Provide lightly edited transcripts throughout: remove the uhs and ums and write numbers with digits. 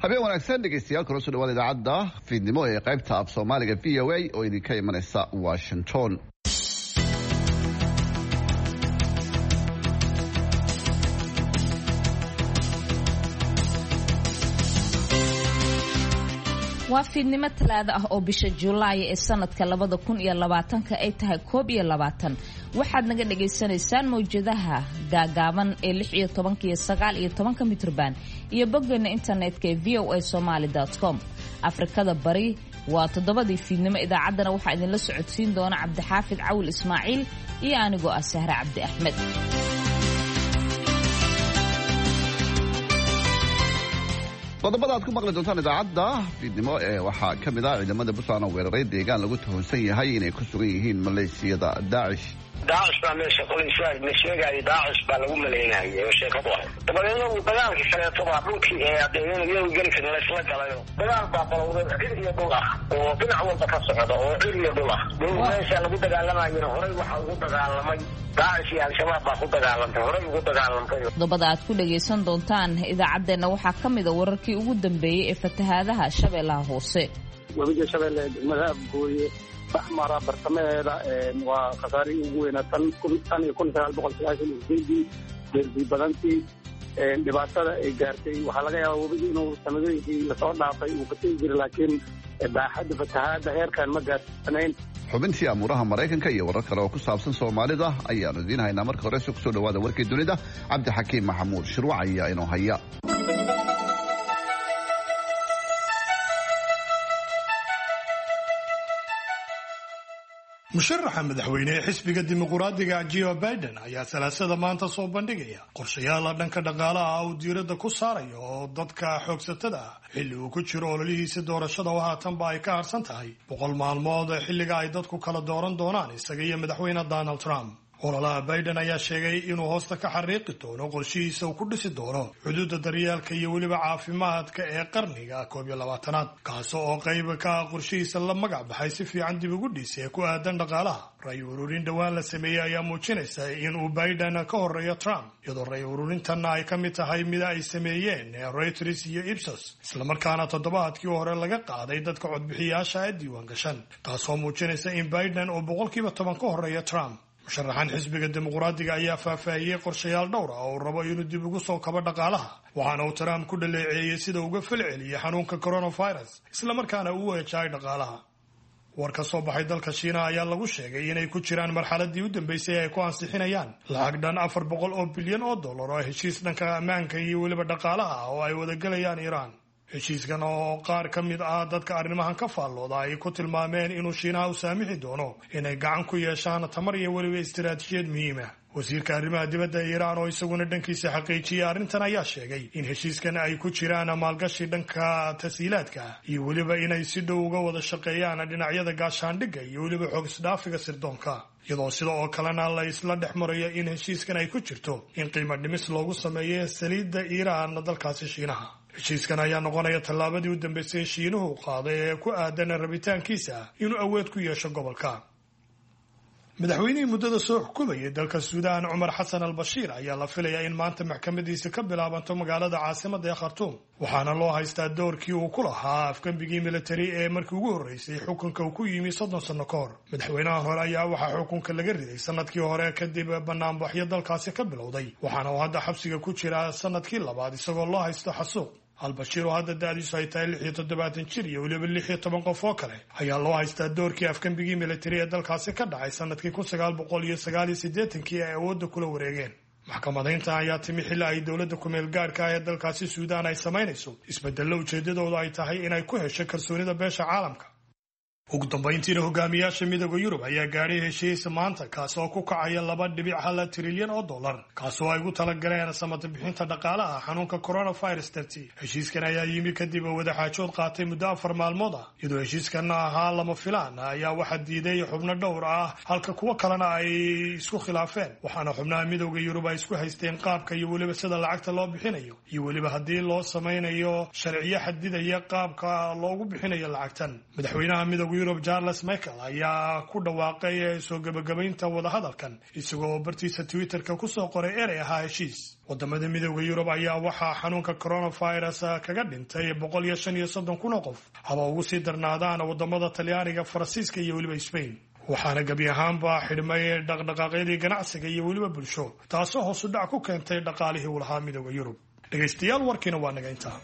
habeen wanaagsan dhegeystayaal kula soo dhawaada idaacadda fiidnimo ee qaybta af Soomaaliga VOA oo idinka imanaysa Washington. waa fiidnimo talaada ah oo bisha Juulaay ee sanadka 2020 ay tahay 21 waxaad naga dhageysanaysaan mowjadaha gaagaaban ee 16 iyo 19 mitrban iyo boggeena internetka ee voasomali.com. Afrikada bari waa 7 fiidnimo idaacaddana waxaa idinla socodsiin doona Cabdixaafid Cawil Ismaaciil iyo anigoo ah Sahra Cabdi Axmed. qodobada aad ku maqli doontaan idaacadda fiidnimo ee waxaa ka mid ah ciidamada Puntland oo weeraray deegaan lagu tuhunsan yahay inay ku sugan yihiin maleeshiyada Daesh. Daesh baa meesha qolaysaa sheegay Daesh baa lagu maleeynayay oo sheekadu ah dabadeedna uu dagaalkii kaleeto baa dhulkii ee adeegyada iyagu geli karin la isla galayo dagaal baa qalowday cid iyo dhul ah oo dhinac walba ka socda oo cid iyo dhul ah meesha lagu dagaalamayay horey waxa ugu dagaalamay Daesh iyo Al-Shabaab baa ku dagaalamay horey ugu dagaalamay. qodobada aad ku dhageysan doontaan idaacadeena waxaa ka mid ah wararkii ugu dambeeyay ee fatahaadaha Shabeellaha Hoose. wabiga Shabeelle madhab gooye baxmara bartamaheeda waa khasaarihii ugu weynaa tan 1990 badantii dhibaatada ay gaartay waxaa laga yaabaa webiga inuu sanadooyinkii lasoo dhaafay uu ka tegi jiray laakiin baaxadda fatahaadda heerkan ma gaarsanayn. xubintii amuuraha Mareykanka iyo warar kale oo ku saabsan Soomaalida ayaanu idiin haynaa. marka hore soo dhawaada warkii dunida. Cabdixakiim Maxamuud Shirwac ayaa inoo haya. musharaxa madaxweyne ee xisbiga dimuqraadiga Joe Biden ayaa salaasada maanta soo bandhigaya qorshayaal dhanka dhaqaalaha uu diiradda ku saarayo oo dadka xoogsatada ah xilli uu ku jiro ololihiisa doorashada oo haatanba ay ka harsan tahay 100 maalmood xilliga ay dadku kala dooran doonaan isaga iyo madaxweyne Donald Trump. ololaha Biden ayaa sheegay inuu hoosta ka xariiqi doono qorshihiisa uu ku dhisi doono xuduudda daryeelka iyo weliba caafimaadka ee qarniga 21aad kaas oo qayb ka ah qorshihiisa la magac baxay si fiican dib ugu dhisay ku aadan dhaqaalaha. ray ururin dhawaan la sameeyay ayaa muujinaysa in uu Biden ka horeeyo Trump iyadoo ray ururintan ay ka mid tahay mid ay sameeyeen Reuters iyo Ipsos isla markaana toddobaadkii hore laga qaaday dadka codbixiyaasha ee diiwaan gashan taasoo muujinaysa in Biden uu 10% ka horeeyo Trump. musharaxan xisbiga dimuqraadiga ayaa faahfaahiyay qorshayaal dhowr ah oo rabo inuu dib ugu soo kabo dhaqaalaha waxaana uu Trump ku dhaleeceeyay sida uga falceliyay xanuunka coronavirus isla markaana uu wajahay dhaqaalaha. war ka soo baxay dalka Shiina ayaa lagu sheegay inay ku jiraan marxaladii u dambeysay ay ku ansixinayaan lacag dhan $400 bilyan oo heshiis dhanka ammaanka iyo weliba dhaqaalaha oo ay wada galayaan Iran. heshiiskan oo qaar ka mid ah dadka arrimahan ka faallooda ay ku tilmaameen inuu Shiinaha u saamixi doono inay gacan ku yeeshaan tamar iyo weliba istiraatiijiyad muhiim ah. wasiirka arrimaha dibadda ee Iran oo isaguna dhankiisa xaqiijiyay arrintan ayaa sheegay in heshiiskan ay ku jiraan maalgashi dhanka tashiilaadka iyo weliba inay si dhow uga wada shaqeeyaan dhinacyada gaashaandhigga iyo weliba xog isdhaafiga sirdoonka iyadoo sida oo kalena la isla dhex marayo in heshiiskan ay ku jirto in qiimo dhimis loogu sameeyo saliidda Iran dalkaasi Shiinaha. heshiiskan ayaa noqonaya tallaabadii u dambeysay Shiinuhu qaaday ee ku aadan rabitaankiisa inuu awood ku yeesho gobolka. madaxweynihii muddada soo xukumayay dalka Suudaan Umar Hassan al-Bashir ayaa la filayaa in maanta maxkamadiisa ka bilaabanto magaalada caasimadda ee Khartoum waxaana loo haystaa doorkii uu ku lahaa afgambigii military ee markii ugu horeysay xukunka uu ku yimi 30 sano ka hor. madaxweynaha hore ayaa waxaa xukunka laga riday sanadkii hore kadib banaanbaxyo dalkaasi ka bilowday waxaana uu hadda xabsiga ku jira sanadkii labaad isagoo loo haysto xasuuq. al-Bashir oo hadda da'diisu ay tahay 76 jir iyo weliba 16 qof oo kale ayaa loo haystaa doorkii afgambigii military ee dalkaasi ka dhacay sanadkii 1989 ay awoodda kula wareegeen. maxkamadaynta ayaa timi xilli ay dowladda ku-meel gaadhka ah ee dalkaasi Suudaan ay samaynayso isbedello ujeedadoodu ay tahay inay ku hesho kalsoonida beesha caalamka. ugu dambeyntiina hogaamiyaasha midowga Yurub ayaa gaadhay heshiis maanta kaas oo ku kacaya $2.1 trilyan kaas oo ay ugu talagaleen samata bixinta dhaqaalaha xanuunka coronavirus dartii. heshiiskan ayaa yimi kadib wadaxaajood qaatay muddo 4 maalmood ah iyadoo heshiiskan ahaa lama filaan ayaa waxa diiday xubno dhowr ah halka kuwa kalena ay isku khilaafeen waxaana xubnaha midowga Yurub ay isku haysteen qaabka iyo weliba sida lacagta loo bixinayo iyo weliba haddii loo sameynayo sharciyo xadidaya qaabka loogu bixinayo lacagtan. madaxweynaha midowga Yurub Charles Michael ayaa ku dhawaaqay soo gabagabaynta wadahadalkan isagoo bartiisa Twitter-ka ku soo qoray erey ahaa heshiis. Wadamada midowga Yurub ayaa waxaa xanuunka coronavirus kaga dhintay 135,000 qof, haba ugu sii darnaadaan wadamada Talyaaniga, Faransiiska iyo weliba Spain. waxaana gabi ahaanba xidhmay dhaqdhaqaaqyadii ganacsiga iyo weliba bulsho, taasoo hoos u dhac ku keentay dhaqaalihii u lahaa midowga Yurub. dhegaystayaal, warkiina waa naga intaa.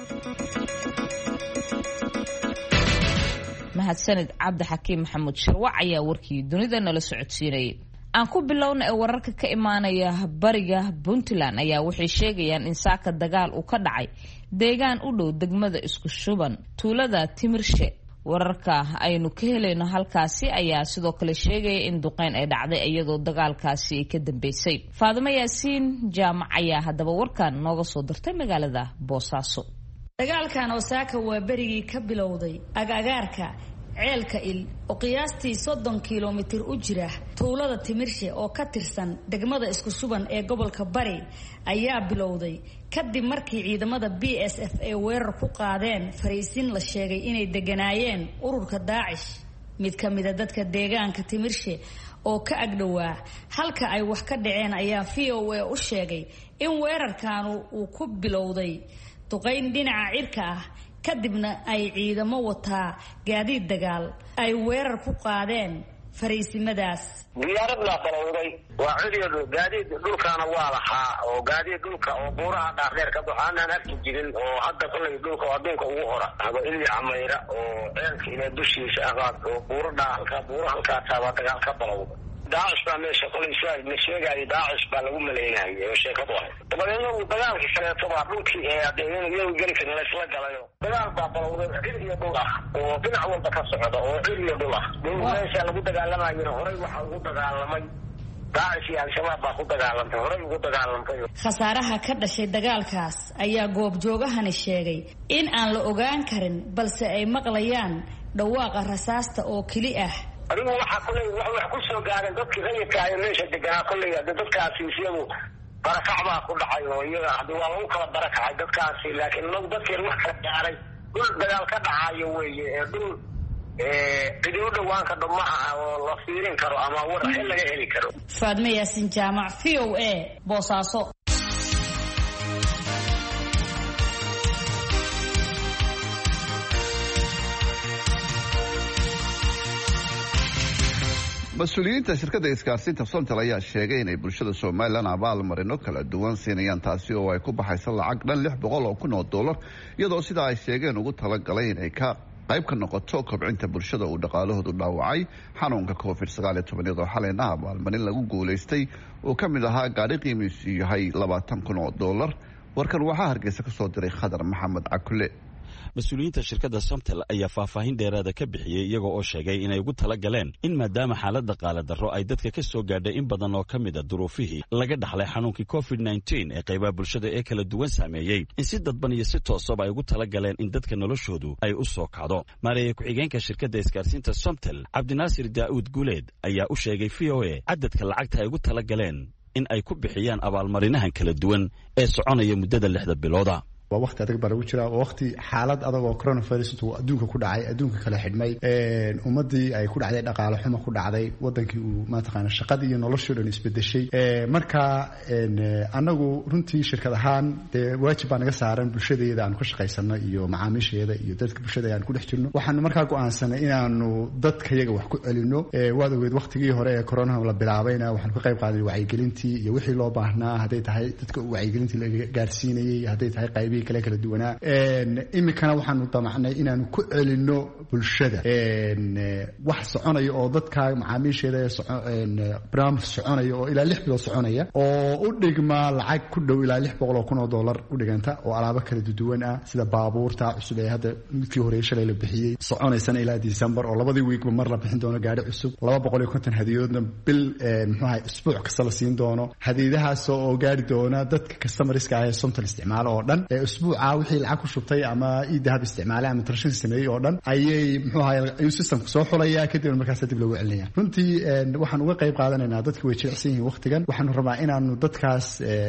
mahadsanid cabdixakiim maxamuud sharwac ayaa warkii dunida nala socodsiinayay. aan ku bilowna ee wararka ka imaanaya bariga Puntland ayaa waxay sheegayaan in saaka dagaal uu ka dhacay deegaan u dhow degmada isku shuban tuulada Timirshe. wararka aynu ka helayno halkaasi ayaa sidoo kale sheegaya in duqeyn ay dhacday iyadoo dagaalkaasi ay ka dambeysay. Faadimo Yaasiin Jaamac ayaa haddaba warkan nooga soo dirtay magaalada Boosaaso. dagaalkan oo saaka waa berigii ka bilowday agagaarka ceelka il oo qiyaastii 30 kilomitir u jira tuulada Timirshe oo ka tirsan degmada isku shuban ee gobolka Bari ayaa bilowday kadib markii ciidamada BSF ay weerar ku qaadeen fariisin la sheegay inay deganaayeen ururka Daacish. mid ka mid ah dadka deegaanka Timirshe oo ka agdhawaa halka ay wax ka dhaceen ayaa VOA u sheegay in weerarkan uu ku bilowday duqeyn dhinaca cirka ah kadibna ay ciidamo wataa gaadiid dagaal ay weerar ku qaadeen fariisimadaas. diyaarad la qalowday waa ciidan gaadiid dhulkaana waa lahaa oo gaadiid dhulka oo buuraha dhaadheer ka baxaan afti jirin oo hadda kulay dhulka adduunka ugu hora haba ilmi camayra oo ceelka ila dushiisa ahaad oo buuraha halka taaba dagaal ka balowday. Daacish baa meesha qolaysaa ma sheegay Daacish baa lagu maleeyahay oo sheekadu ah. Dabadeedna uu dagaalkii kaleeto baa dhulkii ee adeegyada geli karin la isla galayo. Dagaal baa balowday cid iyo dhul ah oo dhinac walba ka socda oo cid iyo dhul ah. Meesha lagu dagaalamayo horey waxa uu dagaalamay Daacish iyo Al-Shabaab baa ku dagaalamay horey ugu dagaalamay. Khasaaraha ka dhashay dagaalkaas ayaa goobjoogahani sheegay in aan la ogaan karin balse ay maqlayaan dhawaaqa rasaasta oo kali ah. adigu waxa kulay wax ku soo gaaray dadkii rayidka ah meesha deganaa kulay dadkaasi iyagu barakac baa ku dhacay oo iyaga hadii waa lagu kala barakacay dadkaasi laakiin loo dadkii wax ka gaaray dul dagaal ka dhacayo weeye dul cidii u dhawaanka dhumaha oo la fiirin karo ama war xil laga heli karo. Faadimo Yaasiin Jaamac, VOA, Boosaaso. mas-uuliyiinta shirkadda isgaarsiinta Somtel ayaa sheegay inay bulshada Soomaaliland abaalmarino kala duwan siinayaan, taasi oo ay ku baxayso lacag dhan $600 iyadoo sida ay sheegeen ugu talagalay inay ka qayb ka noqoto kobcinta bulshada uu dhaqaalahoodu dhaawacay xanuunka COVID-19 iyadoo xalayna abaalmarin lagu guulaystay oo ka mid ahaa gaari qiimihiisu yahay $20,000. warkan waxaa Hargeysa ka soo diray Khadar Maxamed Cakule. mas-uuliyiinta shirkadda Somtel ayaa faahfaahin dheeraada ka bixiyey iyaga oo sheegay inay ugu tala galeen in maadaama xaaladda qaala darro ay dadka ka soo gaadhay in badan oo ka mid a duruufihii laga dhaxlay xanuunkii COVID-19 ee qaybaha bulshada ee kala duwan saameeyey, in si dadban iyo si toosaba ay ugu tala galeen in dadka noloshoodu ay u soo kacdo. maareeye ku-xigeenka shirkadda isgaarsiinta Somtel Cabdinaasir Daa'uud Guuleed ayaa u sheegay VOA cadadka lacagta ay ugu tala galeen in ay ku bixiyaan abaalmarinahan kala duwan ee soconaya muddada 6 bilooda. waa waqti adag baa lagu jiraa, waa waqti xaalad adag oo coronavirus intuu adduunka ku dhacay, adduunka kala xidhmay, ummadii ay ku dhacday dhaqaale xumo ku dhacday, wadankii uu maataqaana shaqadii iyo noloshii dhan isbedeshay. marka anagu runtii shirkad ahaan dee waajib baa naga saaran bulshadeeda aan ka shaqaysano iyo macaamiisheeda iyo dadka bulshada aan ku dhex jirno. waxaanu markaa go'aansanay inaanu dadkayaga wax ku celino. waad ogeed waqtigii hore ee corona la bilaabayna waxaanu ka qayb qaadanay wacyigelintii iyo wixii loo baahnaa, hadday tahay dadka wacyigelintii la gaarsiinayay, hadday tahay qayb kala duwanaa. imikana waxaanu damacnay inaanu ku celino bulshada wax soconaya oo dadka macaamiisheeda barnaamij soconaya oo ilaa 6 bilood soconaya oo u dhigma lacag ku dhow ilaa $600,000 u dhiganta oo alaabo kala duwan ah sida baabuurta cusub ee hadda midkii hore shalay la bixiyay soconaysana ilaa December oo labadii weekba mar la bixin doono gaari cusub, 250 hadiyadoodna bil isbuuc kasta la siin doono. hadiyadahaas oo gaari doona dadka customerska ah ee Somtel isticmaalo oo dhan usbuuca wixii lacag ku shubtay ama idahab isticmaalay ama transaction sameeyay oo dhan ayay muxuu ahaay ayuu systemku soo xulaya kadib markaas dib loogu celinaya runtii waxaan uga qayb qaadanaynaa dadkii way jilicsan yihiin waqtigan waxaan rabaa inaanu dadkaas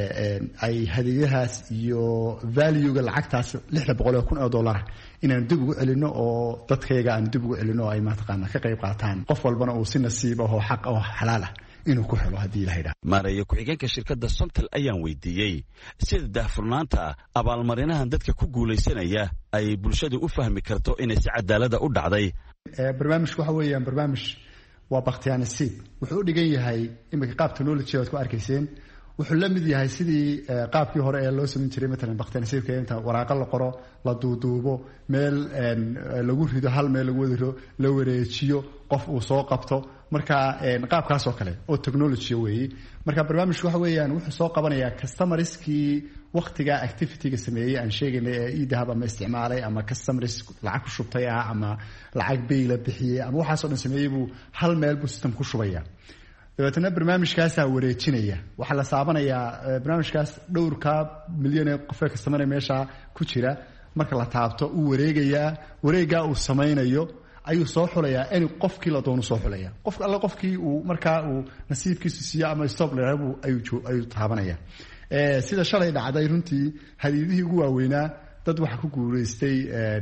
ay hadiyahaas iyo value-ga lacagtaas $600,000 inaan dib ugu celino oo dadkayga aan dib ugu celino oo ay mataqaana ka qayb qaataan qof walbana uu si nasiib ah oo xaq ah oo xalaal ah inuu ku helo haddii la yidhaahdo. Maareeya ku-xigeenka shirkadda Somtel ayaan weydiiyey sida daahfurnaanta abaalmarinahan dadka ku guulaysanaya ay bulshadu u fahmi karto inay si cadaalada u dhacday. Barnaamijku waxa weeyaan barnaamij waa bakhtiyaa nasiib wuxuu u dhigan yahay imika qaab technology aad ku arkayseen wuxuu la mid yahay sidii qaabkii hore ee loo sameyn jiray مثلا bakhtiyaa nasiibka inta waraaqo la qoro la duuduubo meel lagu rido hal meel lagu wado la wareejiyo qof uu soo qabto marka qaabkaas oo kale oo technology weeye marka barnaamijku waxa weeyaan wuxuu soo qabanayaa customerskii waqtiga activity-ga sameeyay aan sheegaynay ee idahab ama isticmaalay ama customers lacag ku shubtay ama lacag bay la bixiyay ama waxaas oo dhan sameeyay buu hal meel buu system ku shubaya dabeetana barnaamijkaas wareejinaya waxa la saabanayaa barnaamijkaas dhowrka milyan ee qof customer meesha ku jira marka la taabto uu wareega uu sameeyo ayuu soo xulayaa in qofkii la doono soo xulaya qof alla qofkii uu marka uu nasiibkiisu siiyo ama stop leeyahay ayuu taabanaya sida shalay dhacday runtii hadiyadihii ugu waaweynaa dad waxa ku guuleystay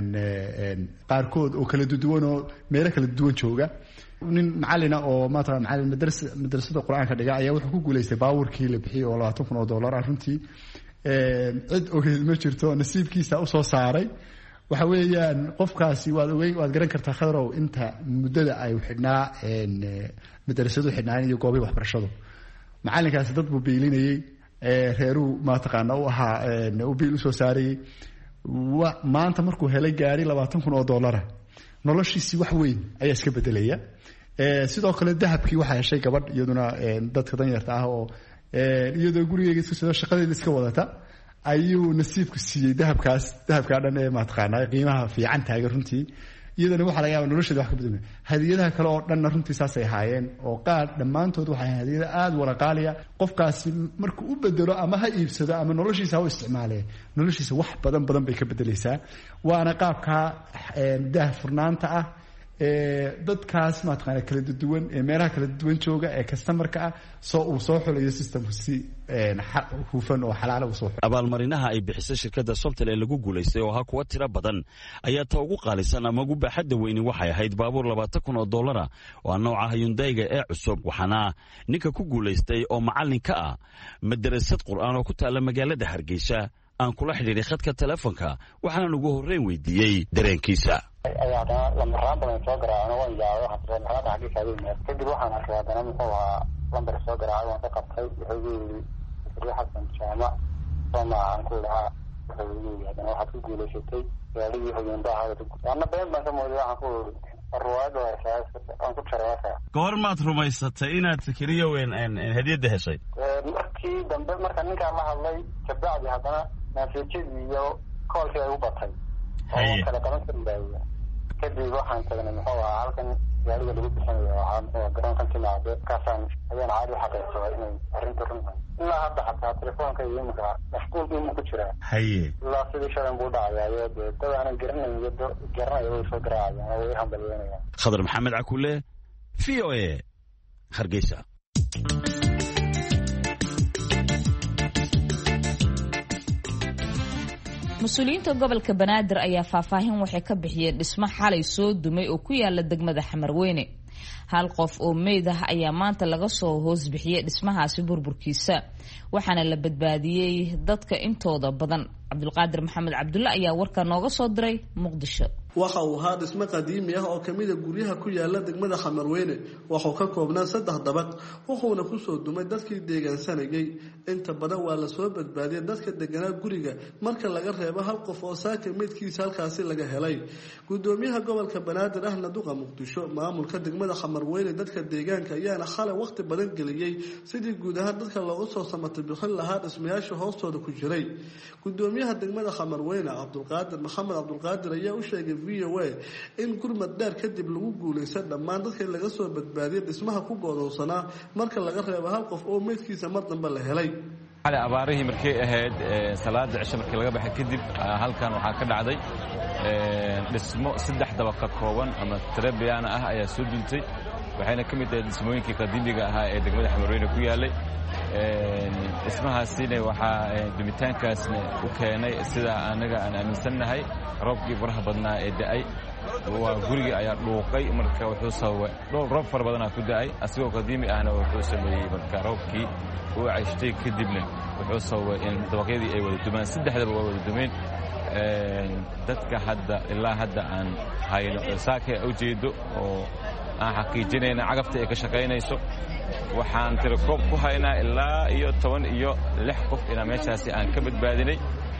qaarkood oo kala duwan oo meelo kala duwan jooga nin macallina oo maanta macallin madrasada quraanka dhiga ayaa wuxuu ku guuleystay baawurkii la bixiyay oo $20,000 runtii cid ogeyd ma jirto nasiibkiisa u soo saaray waxa weeyaan qofkaasi waad garan kartaa khadrow inta muddada ay xidhnaa madrasadu xidhnaan iyo goobaha waxbarashadu macallinkaasi dad buu biilinayay reeru ma taqaana u ahaa u biil u soo saaray maanta markuu helay gaari $20,000 noloshiisi wax weyn ayaa iska bedelaya sidoo kale dahabkii waxa heshay gabadh iyaduna dadka danyarta ah oo iyadoo gurigeeda isku soo shaqadeeda iska wadata ayuu nasiibku siiyay dahabka dhan ee ma taqaana qiimaha fiican taagan runtii iyadana waxa laga yaabaa nolosheeda wax ka bedelay hadiyadaha kale oo dhan runtii saas ay haayeen oo qaar dhamaantood waxay hadiyada aad wala qaaliya qofkaasi markuu u bedelo ama ha iibsado ama noloshiisa u isticmaale noloshiisa wax badan bay ka bedelaysaa waana qaabka daahfurnaanta ah dadkaas ma taqaana kala duwan meelaha kala duwan jooga ee customerka ah soo xulayo systemku si hufan oo xalaal u soo xulay abaalmarinaha ay bixisay shirkadda Somtel ee lagu guuleystay oo ha kuwa tiro badan ayaa ta ugu qaalisan ama ugu baaxadda weyn waxay ahayd baabuur $20,000 oo nooca Hyundai-ga ee cusub waxaana ninka ku guuleystay oo macallin ka ah madrasad quraan oo ku taala magaalada Hargeysa aan kula xiriiray khadka telefoonka waxaan ugu horreyn weydiiyay dareenkiisa ayaana lambaraan badan soo garaacay oo yaabo hadda marada xaqiiqa ah kadib waxaan arkay hadana muxuu ahaa lambar soo garaacay oo ka qabtay wuxuu xasan jaama aan ku lahaa wuxuu hadana waxa ku guuleysatay gaarigii Hyundai ana been baan ka mooday waxaan ku arwaado aan ku jaraasa goormaad rumaysatay inaad fikriyo weyn hadiyada heshay markii dambe marka ninka la hadlay kabacdi hadana natiijadii iyo koolkii ay u batay oo kala qaban karaa kadib waxaan tagnay muxuu ahaa halkan gaariga lagu bixinayo waxaan garoonkan timaado kaasaan ayaan caadi xaqeystay inay arrintu run ilaa hadda xataa telefoonka iyo imika mashquul ku jira ilaa sidii shalan buu dhacayaa dad aanan garanayo way soo garaacayaan oo way hambalyeynayaan Khadar Maxamed Cakule VOA Hargeysa mas-uuliyiinta gobolka Banaadir ayaa faahfaahin waxay ka bixiyeen dhismo xalay soo dumay oo ku yaala degmada Xamarweyne hal qof oo meyd ah ayaa maanta laga soo hoos bixiyay dhismahaasi burburkiisa waxaana la badbaadiyay dadka intooda badan Cabdulqaadir Maxamed Cabdulle ayaa warka nooga soo diray Muqdisho waxa uu ahaa dhismo qadiimi ah oo kamid ah guryaha ku yaala degmada Xamarweyne wuxuu ka koobnaa 3 dabaq wuxuuna ku soo dumay dadkii deegaansanayay inta badan waa la soo badbaadiyay dadka deganaa guriga marka laga reebo hal qof oo saaka meedkiisa halkaasi laga helay gudoomiyaha gobolka Banaadir ahna duqa Muqdisho maamulka degmada Xamarweyne dadka deegaanka ayaana xalay waqti badan galiyay sidii guud ahaan dadka loogu soo samatay bixin lahaa dhismayaasha hoostooda ku jiray gudoomiyaha degmada Xamarweyne Cabdulqaadir Maxamed Cabdulqaadir ayaa u sheegay VOA in gurmad dheer kadib lagu guuleystay dhammaan dadkii laga soo badbaadiyay dhismaha ku go'doonsanaa marka laga reebo hal qof oo meedkiisa mar dambe la helay على أباريه مركي أهد صلاة عشاء مركي لقى بحكدب هالكان وحاك دعدي اسمه 6 دبقات كوban ama tarabiyaana ah ayaa soo duntay waxayna kamid tahay dhismooyinkii qadiimiga ahaa ee degmada Xamarweyne ku yaalay ismahaasina waxa dumitaankaasna u keenay sida anaga aan aaminsanahay roobkii faraha badnaa ee da'ay waa guriga ayaa dhuuqay marka wuxuu sababay roob fara badan ku da'ay asigoo qadiimi ahna wuxuu sameeyay marka roobkii uu cayshtay kadibna wuxuu sababay in dabaqyadii ay wada dumaan 3daba waa wada dumeen dadka hadda ilaa hadda aan hayno saakay u jeedo oo aan xaqiijinayna cagafta ay ka shaqaynayso waxaan tirkoob ku haynaa ilaa iyo 16 qof ina meeshaasi aan ka badbaadinay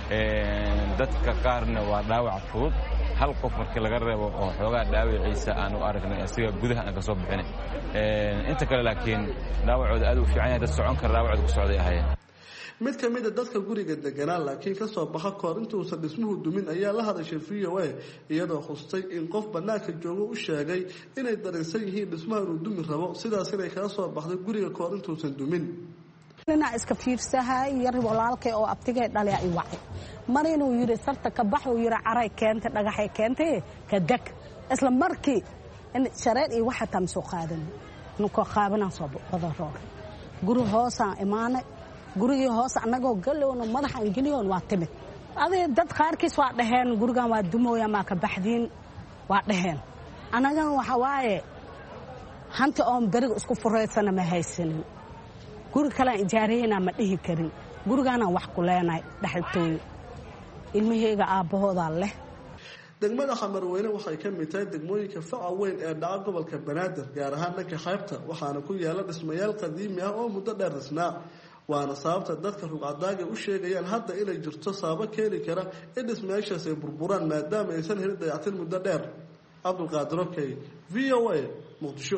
dadka qaarna waa dhaawac fudud hal qof markii laga reebo oo xoogaa dhaawiciisa aan u aragnay asiga gudaha aan ka soo bixinay inta kale laakiin dhaawacooda aad u fiican yahay dad socon kara dhaawacooda ku socday ahayeen mid ka mid ah dadka guriga deganaa laakiin ka soo baxa koor intuusan dhismuhu dumin ayaa la hadashay VOA iyadoo xustay in qof banaanka joogo u sheegay inay dareensan yihiin dhismaha inuu dumi rabo sidaas inay kaga soo baxday guriga koor intuusan dumin lana iska fiirsahay yar walaalkay oo abtigay dhalay ay wacay mar inuu yiri sarta ka baxo yiri caray keenta dhagaxay keentay ka dag isla markii in shareer iyo waxa tam soo qaadan nuko qaabana soo badaro guri hoosa imaanay gurigii hoos anagoo galowno madaxan geliyoon waa timid adee dad qaarkiis waa dhaheen gurigan waa dumooya ma ka baxdiin waa dhaheen anagan waxa waaye hanta oon bariga isku fureysana ma haysanin guri kale ijaariyana ma dhihi karin gurigana wax ku leenay dhaxaltooy ilmahayga aabahooda leh degmada Xamarweyne waxay ka mid tahay degmooyinka faca weyn ee dhaca gobolka Banaadir gaar ahaan dhanka qaybta waxaana ku yaala dhismayaal qadiimi ah oo muddo dheer dhisnaa waana sababta dadka rugcadaaga u sheegayaan hadda inay jirto sabab keeni kara in dhismayaashaas ay burburaan maadaama aysan helin dayactir muddo dheer Abdulqaadir Okey VOA Muqdisho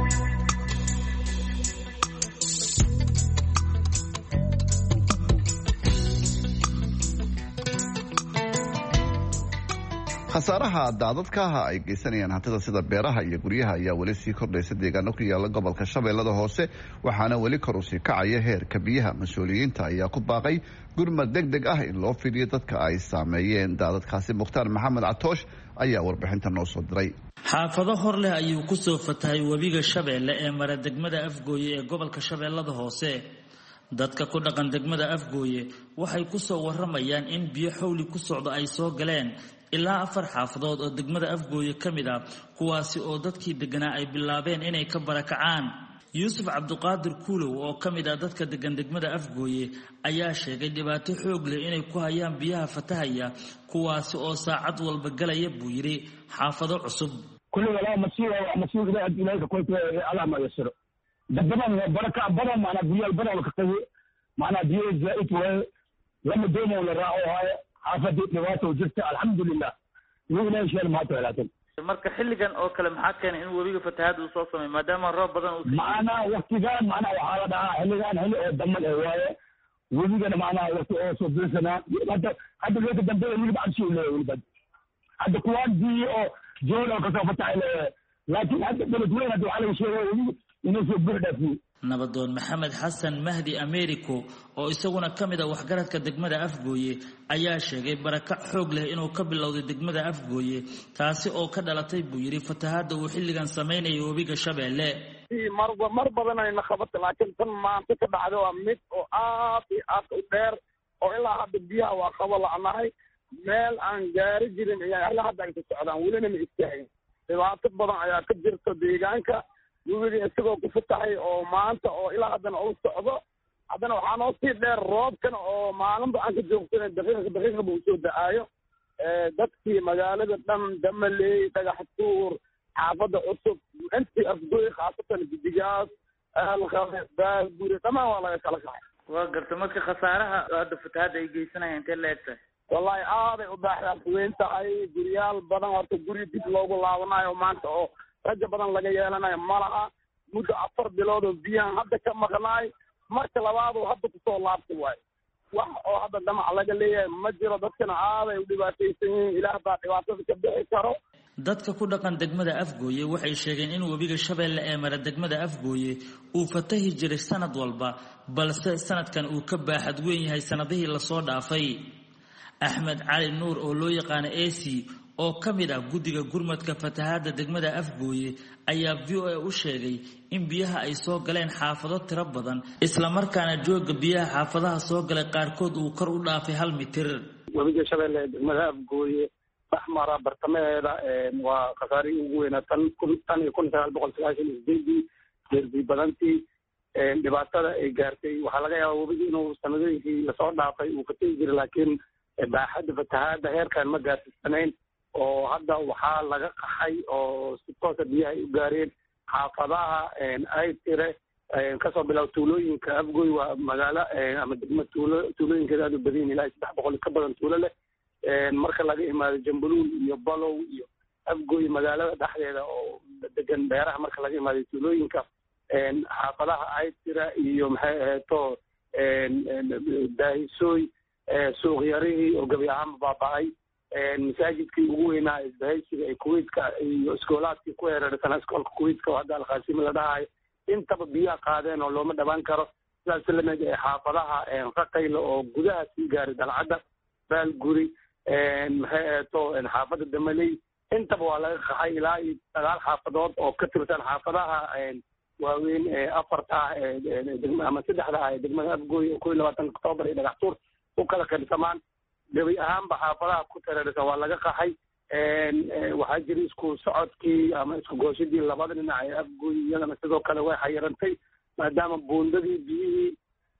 khasaaraha daadadka ay geysanayaan hantida sida beeraha iyo guryaha ayaa weli sii kordhaysa deegaano ku yaala gobolka Shabeellada Hoose waxaana weli kor u sii kacaya heerka biyaha mas'uuliyiinta ayaa ku baaqay gurmad degdeg ah in loo fidiyo dadka ay saameeyeen daadadkaasi Mukhtaar Maxamed Catoosh ayaa warbixinta noo soo diray xaafado hor leh ayuu ku soo fatahay webiga Shabeelle ee mara degmada Afgooye ee gobolka Shabeellada Hoose dadka ku dhaqan degmada Afgooye waxay ku soo waramayaan in biyo xawli ku socdo ay soo galeen ilaa 4 xaafadood oo degmada Afgooye kamid ah kuwaasi oo dadkii deganaa ay bilaabeen inay ka barakacaan Yuusuf Cabduqaadir Kuulow oo kamid ah dadka degan degmada Afgooye ayaa sheegay dhibaato xoog leh inay ku hayaan biyaha fatahaya kuwaasi oo saacad walba galaya buu yiri xaafado cusub kullu wala masiibo ilaahay ku qoyay alaama yasiro dadban baraka badan maana biyaha badan ka tahay maana biyaha zaid way lama doomo la raaco haya xaafadii dhibaato jirta alxamdulillah ilaahay sheel ma taalaatay marka xilligan oo kale maxaa keenay in webiga fatahaad uu soo sameeyo maadaama roob badan uu maana waqtigan maana waxa la dhahaa xilligan xilli oo damal ee waaye webigana maana waqti oo soo bilsana hadda waqti dambe weli baan soo leeyahay hadda kuwaan biyo oo joolo ka soo fatahay laakiin hadda dadweynaha waxa laga sheegay inuu soo buuxdafay nabadoon Maxamed Xasan Mahdi Americo oo isaguna kamid ah waxgaradka degmada Afgooye ayaa sheegay baraka xoog leh inuu ka bilowday degmada Afgooye taasi oo ka dhalatay buu yiri fatahaada uu xilligan sameeyay webiga Shabeelle mar badan ay naqabat laakiin tan maanta ka dhacday waa mid oo aad u dheer oo ilaa hadda biyaha waa qabo la'nahay meel aan gaari jirin ayaa hadda ay socdaan welina ma istaagin dhibaato badan ayaa ka jirta deegaanka webiga isagoo ku fatahay oo maanta oo ilaa haddana uu socdo haddana waxaa noo sii dheer roobkan oo maalinba aan ka joogsanay daqiiqa buu soo da'aayo dadkii magaalada dhan Damaley Dhagaxtuur xaafada cusub intii Afgooye khaasatan Gidigaas Baalguri dhammaan waa laga kala kacay waa garta marka khasaaraha hadda fatahaada ay geysanayaan intee la egtahay wallahi aaday u baaxad weyn tahay guryaal badan horta guri dib loogu laabanayo maanta oo rajo badan laga yeelanayo malaha muddo 4 bilood oo biyahan hadda ka maqnaay marka labaad oo hadda ku soo laabtay waay wax oo hadda dhamac laga leeyahay ma jiro dadkana aaday u dhibaataysan yihiin ilaah baa dhibaatada ka bixi karo dadka ku dhaqan degmada Afgooye waxay sheegeen in webiga Shabeelle ee mara degmada Afgooye uu fatahi jiray sanad walba balse sanadkan uu ka baaxad weyn yahay sanadihii la soo dhaafay. Axmed Cali Nuur oo loo yaqaan AC oo kamid ah guddiga gurmadka fatahaada degmada Afgooye ayaa VOA u sheegay in biyaha ay soo galeen xaafado tiro badan isla markaana jooga biyaha xaafadaha soo galay qaarkood uu kor u dhaafay 1 mitir. webiga Shabeelle degmada Afgooye baxmara bartamaheeda waa khasaari ugu weyn tan 1998 derbi badantii dhibaatada ay gaartay waxa laga yaabaa webiga inuu sanadooyinkii la soo dhaafay uu ka tegi jiray laakiin baaxadda fatahaada heerkan ma gaarsiisanayn oo hadda waxaa laga qaxay oo si toos ah biyaha ay u gaareen xaafadaha ay tire kasoo bilow tuulooyinka Afgooye waa magaalo ama degmo tuulooyinkeeda aad u badan ilaa 300 ka badan tuulo leh marka laga imaado Jambuluul iyo Balow iyo Afgooye magaalada dhexdeeda oo degan beeraha marka laga imaado tuulooyinka xaafadaha ay tire iyo maxay ahaato daahisooy suuqyarihii oo gabi ahaan baaba'ay masaajidkii ugu weynaa isbahaysiga ee Kuwaitka iyo iskoolaadkii ku heerarsan iskoolka Kuwaitka oo hadda Al-Qaasim la dhahay intaba biyaha qaadeen oo looma dhaban karo sidaas la mid ah xaafadaha Qaqaylo oo gudaha sii gaaray dalcadda Baalguri maxay ahaato xaafada Damaley intaba waa laga qaxay ilaa 9 xaafadood oo ka tirsan xaafadaha waaweyn afarta degmada ama saddexda degmada Afgooye 22 Oktoobar ee Dhagaxtuur u kala qaybsamaan gabi ahaanba xaafadaha ku tareersan waa laga qaxay waxaa jira isku socodkii ama isku gooshadii labada dhinac ee Afgooye iyadana sidoo kale way xayirantay maadaama buundadii biyihii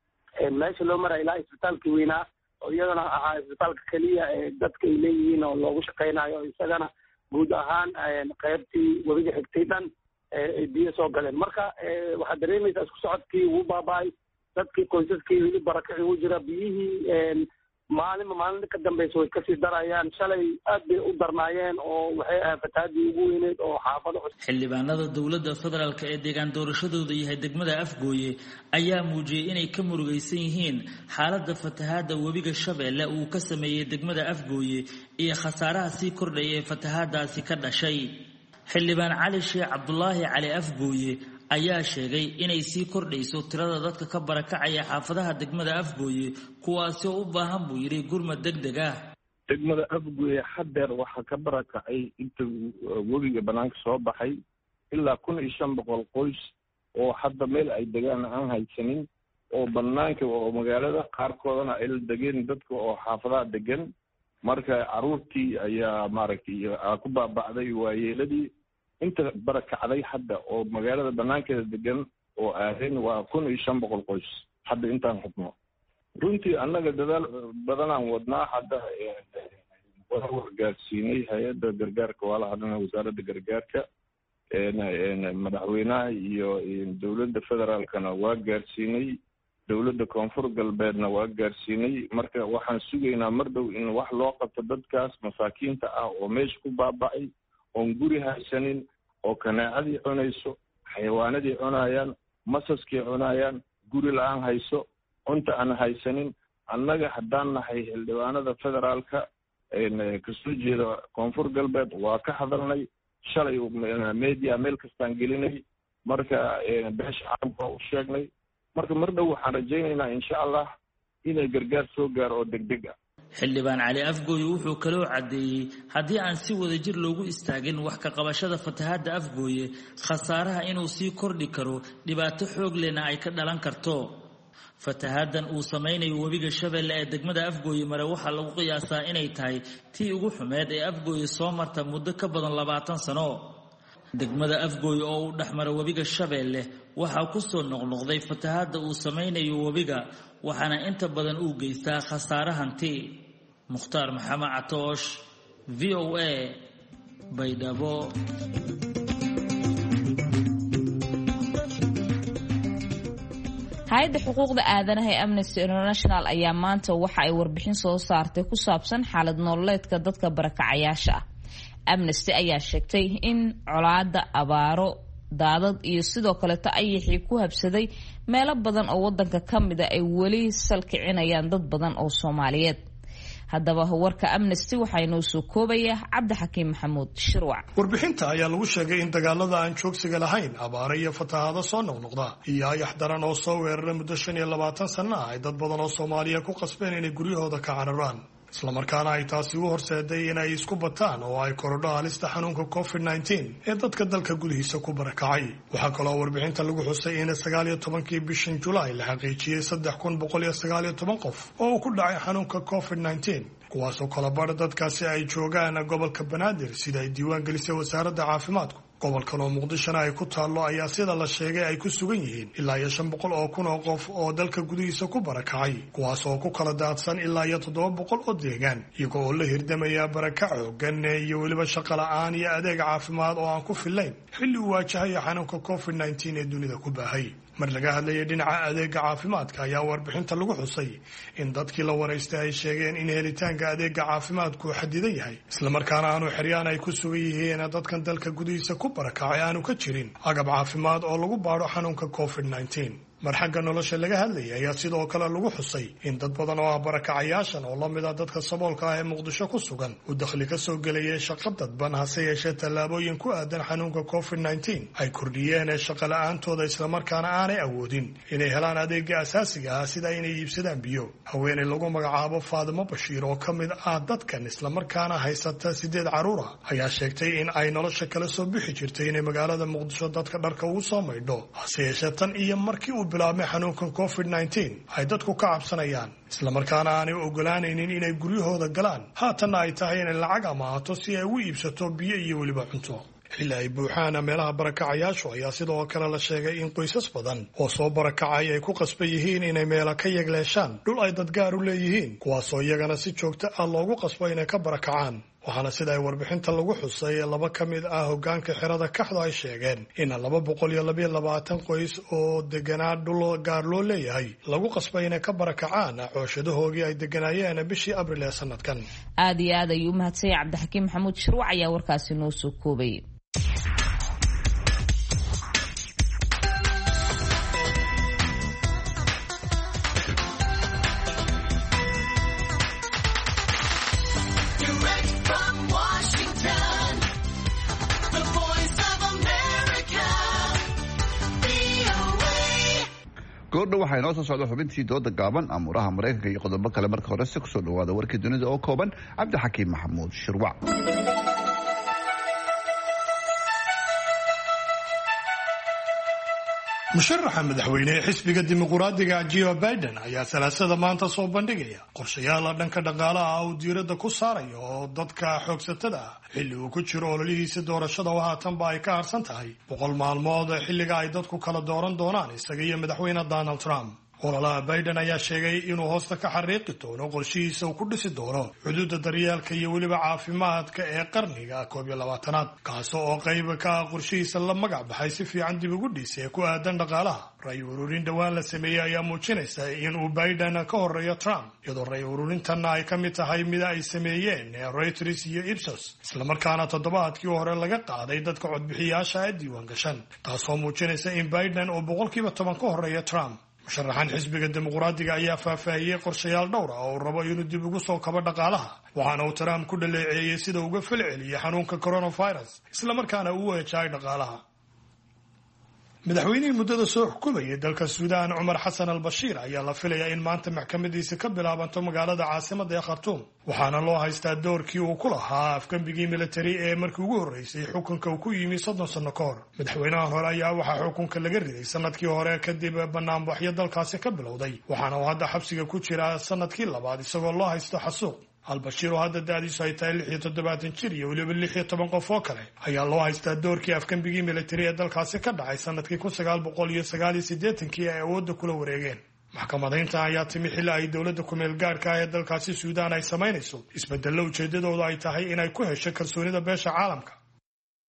meesha loo maray ilaa isbitaalkii weynaa oo iyadana ahaa isbitaalka kaliya ee dadka ay leeyihiin oo loogu shaqaynayo isagana guud ahaan qaybtii webiga xigtay dhan biyo soo galeen marka waxaa dareemaysaa isku socodkii ugu baaba'ay dadkii qoysaskii weli barakacii ugu jira biyihii maalin ka dambaysa way kasii darayaan shalay aad bay u darnaayeen oo waxay ahayd fatahaadii ugu weyneed oo xaafado xildhibaanada dowladda federaalka ee deegaan doorashadooda yahay degmada Afgooye ayaa muujiyay inay ka murugaysan yihiin xaaladda fatahaada webiga Shabeelle uu ka sameeyay degmada Afgooye iyo khasaaraha sii kordhaya ee fatahaadaasi ka dhashay. xildhibaan Cali Sheekh Cabdullaahi Cali Afgooye ayaa sheegay inay sii kordhayso tirada dadka ka barakacaya xaafadaha degmada Afgooye kuwaas oo u baahan buu yiri gurmad degdeg ah. degmada Afgooye hadeer waxa ka barakacay inta webiga banaanka soo baxay ilaa 1500 qoys oo hadda meel ay degaan aan haysanin oo banaanka oo magaalada qaarkoodana ay degeen dadka oo xaafadaha degan marka caruurtii ayaa maaragtay ku baabacday waayeeladii inta barakacday hadda oo magaalada banaankeeda degan oo aadeen waa 1500 qoys hadda intaan xukmo runtii annaga dadaal badanaan wadnaa hadda waa gaarsiinay hay'adda gargaarka walaalaha wasaaradda gargaarka madaxweynaha iyo dowladda federaalkana waa gaarsiinay dowladda koonfur galbeedna waa gaarsiinay marka waxaan sugaynaa mar dhow in wax loo qabto dadkaas masaakiinta ah oo meesha ku baaba'ay oon guri haysanin oo kanaacadii cunayso xayawaanadii cunayaan masaskii cunayaan guri la-aan hayso cunta aan haysanin annaga haddaan nahay xildhibaanada federaalka kasoo jeeda koonfur galbeed waa ka hadalnay shalay media meel kastaan gelinay marka beesha caalamka u sheegnay marka mar dhow waxaan rajaynaynaa insha Allah inay gargaar soo gaaro oo degdeg ah. xildhibaan Cali Afgooye wuxuu kaloo cadeeyay haddii aan si wadajir loogu istaagin wax ka qabashada fatahaada Afgooye khasaaraha inuu sii kordhi karo dhibaato xoog lehna ay ka dhalan karto. fatahaadan uu samaynayo webiga Shabeelle ee degmada Afgooye mare waxaa lagu qiyaasaa inay tahay tii ugu xumeed ee Afgooye soo marta muddo ka badan 20 sano. degmada Afgooye oo u dhaxmara webiga Shabeelle waxaa ku soo noqnoqday fatahaada uu samaynayo webiga waxaana inta badan uu geystaa khasaare hanti. Mukhtaar Maxamed Catoosh VOA Baydhabo. hay-adda xuquuqda aadanaha ee Amnesty International ayaa maanta waxa ay warbixin soo saartay ku saabsan xaalad nololeedka dadka barakacayaasha ah. Amnesty ayaa sheegtay in colaada abaaro daadad iyo sidoo kale ayixii ku habsaday meelo badan oo wadanka kamid ah ay weli salkicinayaan dad badan oo Soomaaliyeed. haddaba warka amnesty waxaa inoo soo koobaya cabdixakiim maxamuud shirwac. warbixinta ayaa lagu sheegay in dagaalada aan joogsiga lahayn, abaare iyo fatahaado soo noqnoqda iyo ayax daran oo soo weeraray muddo 25 sano ah ay dad badan oo Soomaaliya ku qasbeen inay guryahooda ka cararaan, islamarkaana ay taasi u horseeday inay isku bataan oo ay korodho halista xanuunka COVID-19 ee dadka dalka gudihiisa ku barakacay. waxaa kaloo warbixinta lagu xusay in 19 bishan Julaay la xaqiijiyay 3119 qof oo ku dhacay xanuunka COVID-19, kuwaasoo kala badh dadkaasi ay joogaan gobolka Banaadir sida ay diiwaan gelisay wasaaradda caafimaadku. gobolkan oo Muqdishona ay ku taallo ayaa sida la sheegay ay ku sugan yihiin ilaa 500 oo kun oo qof oo dalka gudihiisa ku barakacay, kuwaas oo ku kala daadsan ilaa 700 oo deegaan, iyagoo oo la hirdamaya barakac xooggan iyo weliba shaqo la'aan iyo adeeg caafimaad oo aan ku fillayn xilli uu waajahaya xanuunka COVID-19 ee dunida ku baahay. mar laga hadlayay dhinaca adeega caafimaadka ayaa warbixinta lagu xusay in dadkii la waraystay ay sheegeen in helitaanka adeega caafimaadku xadidan yahay, islamarkaana aanu xiryaan ay ku sugan yihiin dadkan dalka gudihiisa ku barakacay aanu ka jirin agab caafimaad oo lagu baadho xanuunka COVID-19. mar xagga nolosha laga hadlayay ayaa sidoo kale lagu xusay in dad badan oo ah barakacayaashan oo lamid ah dadka saboolka ah ee Muqdisho ku sugan uu dakhli ka soo gelayay shaqo dadban, hase yeeshee tallaabooyin ku aadan xanuunka COVID-19 ay kordhiyeen shaqo la'aantooda, islamarkaana aanay awoodin inay helaan adeega asaasiga ah sida inay iibsadaan biyo. haweeney lagu magacaabo Faadimo Bashiir oo ka mid ah dadkan islamarkaana haysata 8 caruur ah ayaa sheegtay in ay nolosha kala soo bixi jirtay inay magaalada Muqdisho dadka dharka ugu soo maydho, hase yeeshee tan iyo markii bilaabmay xanuunka COVID-19 ay dadku ka cabsanayaan, islamarkaana aanay ogolaanaynin inay guryahooda galaan, haatanna ay tahay inay lacag amaahato si ay u iibsato biyo iyo weliba cunto. xilli ay buuxaan meelaha barakacayaashu ayaa sidoo kale la sheegay in qoysas badan oo soo barakacay ay ku qasban yihiin inay meela ka yegleeshaan dhul ay dad gaar u leeyihiin, kuwaasoo iyagana si joogto ah loogu qasbo inay ka barakacaan. waxaana sida ay warbixinta lagu xusay 2 ka mid ah hoggaanka xerada Kaxdo ay sheegeen in 222 qoys oo deganaa dhul gaar loo leeyahay lagu qasbay inay ka barakacaan cooshadahoodii ay deganaayeen bishii Abriil ee sanadkan. aad iyo aad ayuu mahadsan Cabdixakiim Maxamuud Shirwac ayaa warkaasi noo soo koobay. goordhow waxaa inoo soo socda xubintii dooda gaaban, amuuraha Mareykanka iyo qodobo kale. marka hore si kusoo dhawaada warkii dunida oo kooban. Cabdixakiim Maxamuud Shirwac. musharaxa madaxweyne ee xisbiga dimuqraadiga Joe Biden ayaa salaasada maanta soo bandhigaya qorshayaal dhanka dhaqaalaha uu diiradda ku saarayo oo dadka xoogsatada ah xilli uu ku jiro ololihiisa doorashada oo haatanba ay ka harsan tahay 100 maalmood xilliga ay dadku kala dooran doonaan isaga iyo madaxweyne Donald Trump. ololaha Biden ayaa sheegay inuu hoosta ka xariiqi doono qorshihiisa uu ku dhisi doono xuduudda daryeelka iyo weliba caafimaadka ee qarniga 21aad, kaas oo qayb ka ah qorshihiisa la magac baxay si fiican dib ugu dhisay ku aadan dhaqaalaha. ra'yi ururin dhawaan la sameeyay ayaa muujinaysa in uu Biden ka horeeyo Trump, iyadoo ra'yi ururintan ay ka mid tahay mid ay sameeyeen Reuters iyo Ipsos, islamarkaana toddobaadkii hore laga qaaday dadka codbixiyaasha ee diiwaan gashan, taasoo muujinaysa in Biden uu 10% ka horeeyo Trump. musharaxan xisbiga dimuqraadiga ayaa faahfaahiyey qorshayaal dhowr ah oo rabo inuu dib ugu soo kabo dhaqaalaha, waxaana uu Trump ku dhaleeceeyey sida uga falceliyay xanuunka coronavirus, islamarkaana uu wajahay dhaqaalaha. madaxweynihii muddada soo xukumayay dalka Suudaan Cumar Xasan al-Bashiir ayaa la filayaa in maanta maxkamadiisa ka bilaabanto magaalada caasimadda ee Khartoum, waxaana loo haystaa doorkii uu ku lahaa afgambigii military ee markii ugu horreysay xukunka uu ku yimi 30 sano ka hor. madaxweynaha hore ayaa waxaa xukunka laga riday sanadkii hore kadib banaanbaxyo dalkaasi ka bilowday, waxaana uu hadda xabsiga ku jiraa sanadkii labaad isagoo loo haysto xasuuq. al-Bashiir oo hadda da'diisu ay tahay 76 jir iyo weliba 16 qof oo kale ayaa loo haystaa doorkii afgambigii military ee dalkaasi ka dhacay sanadkii 1989 ay awoodda kula wareegeen. maxkamadaynta ayaa timi xilli ay dowladda ku-meel gaarka ah ee dalkaasi Suudaan ay samaynayso isbedello ujeedadoodu ay tahay inay ku hesho kalsoonida beesha caalamka.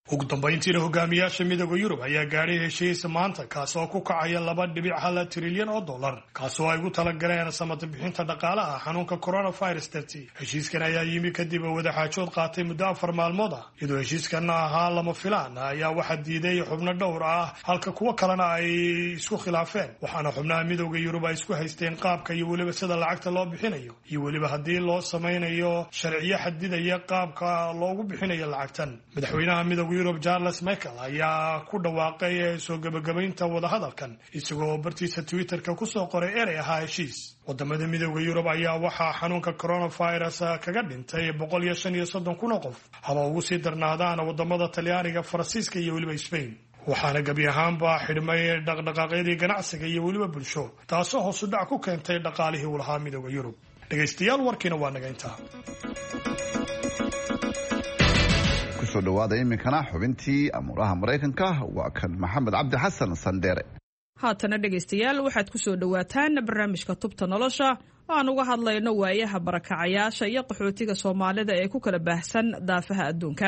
ugu dambayntiina hogaamiyaasha midowda Yurub ayaa gaadhay heshiis maanta kaasoo ku kacaya 2.1 trilyan oo dollar kaasoo ay ugu talagaleen samata bixinta dhaqaalaha xanuunka coronavirus dartii. Heshiiskan ayaa yimi kadib wadaxaajood qaatay muddo 4 maalmood ah. Iyadoo heshiiskan ahaa lama filaan ayaa waxa diiday xubno dhowr ah halka kuwa kalena ay isku khilaafeen. Waxaana xubnaha midowda Yurub ay isku haysteen qaabka iyo waliba sida lacagta loo bixinayo iyo waliba hadii loo sameeyo sharciyo xadidaya qaabka loogu bixinayo lacagtan. Madaxweynaha midowda Yurub Charles Michel ayaa ku dhawaaqay soo gabagabaynta wadahadalkan isagoo bartiisa Twitter-ka ku soo qoray erey ahaa heshiis. Wadamada midowda Yurub ayaa waxaa xanuunka coronavirus kaga dhintay 135,000 qof. Haba ugu sii darnaadaan wadamada Talyaaniga, Faransiiska iyo waliba Spain. waxaana gabi ahaanba xidhmay dhaqdhaqaaqyadii ganacsiga iyo waliba bulsho taasoo hoos u dhac ku keentay dhaqaalihii u lahaa midowda Yurub. Dhagaystayaal warkiina waa naga intaa. kusoo dhawaada iminkana xubintii amuuraha Mareykanka waa kan Maxamed Cabdi Xasan Sandere. haatana dhagaystayaal waxaad ku soo dhawaataan barnaamijka tubta nolosha oo aan uga hadlayno waayaha barakacayaasha iyo qaxootiga Soomaalida ee ku kala baahsan daafaha adduunka.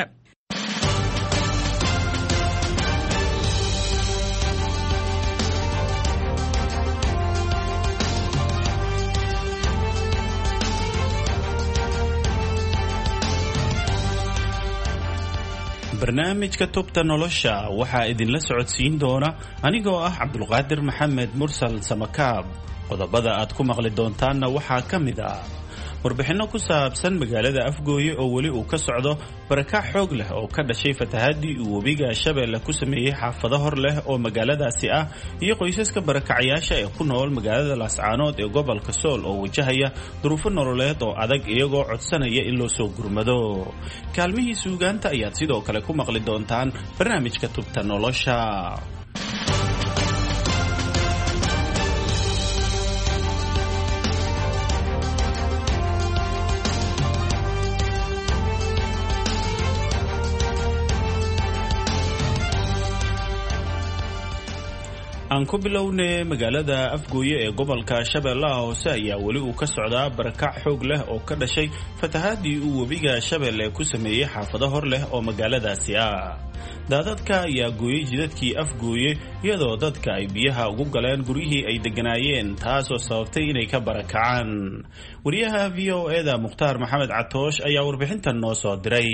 barnaamijka tubta nolosha waxaa idinla socodsiin doona anigoo ah Cabdulqaadir Maxamed Mursal Samakaab. qodobada aad ku maqli doontaanna waxaa ka mid ah warbixino ku saabsan magaalada Afgooye oo weli uu ka socdo barakac xoog leh oo ka dhashay fatahaadii uu webiga Shabeelle ku sameeyay xaafado hor leh oo magaaladaasi ah iyo qoysaska barakacayaasha ee ku nool magaalada Laascaanood ee gobolka Sool oo wajahaya duruufo nololeed oo adag iyagoo codsanaya in loo soo gurmado. kaalmihii suugaanta ayaad sidoo kale ku maqli doontaan barnaamijka tubta nolosha. aan ku bilownay magaalada Afgooye ee gobolka Shabeellaha Hoose ayaa weli uu ka socdaa barakac xoog leh oo ka dhashay fatahaadii uu webiga Shabeelle ku sameeyay xaafado hor leh oo magaaladaasi ah. daadadka ayaa gooyay jidadkii Afgooye iyadoo dadka ay biyaha ugu galeen guryihii ay deganaayeen taasoo sababtay inay ka barakacaan. wariyaha VOA-da Mukhtaar Maxamed Catoosh ayaa warbixintan noo soo diray.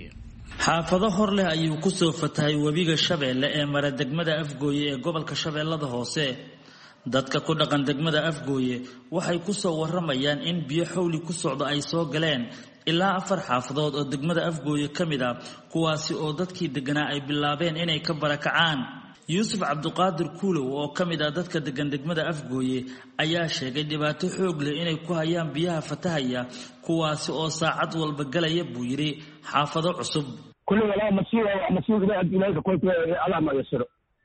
xaafado hor leh ayuu ku soo fatahay webiga Shabeelle ee mara degmada Afgooye ee gobolka Shabeellada Hoose. dadka ku dhaqan degmada Afgooye waxay ku soo waramayaan in biyo xawli ku socdo ay soo galeen ilaa 4 xaafadood oo degmada Afgooye kamid ah kuwaasi oo dadkii deganaa ay bilaabeen inay ka barakacaan. Yuusuf Cabduqaadir Kuulow oo kamid ah dadka degan degmada Afgooye ayaa sheegay dhibaato xoog leh inay ku hayaan biyaha fatahaya kuwaasi oo saacad walba galaya buu yiri xaafado cusub. كل ولا مسير إلى إلى كويت على ما يسر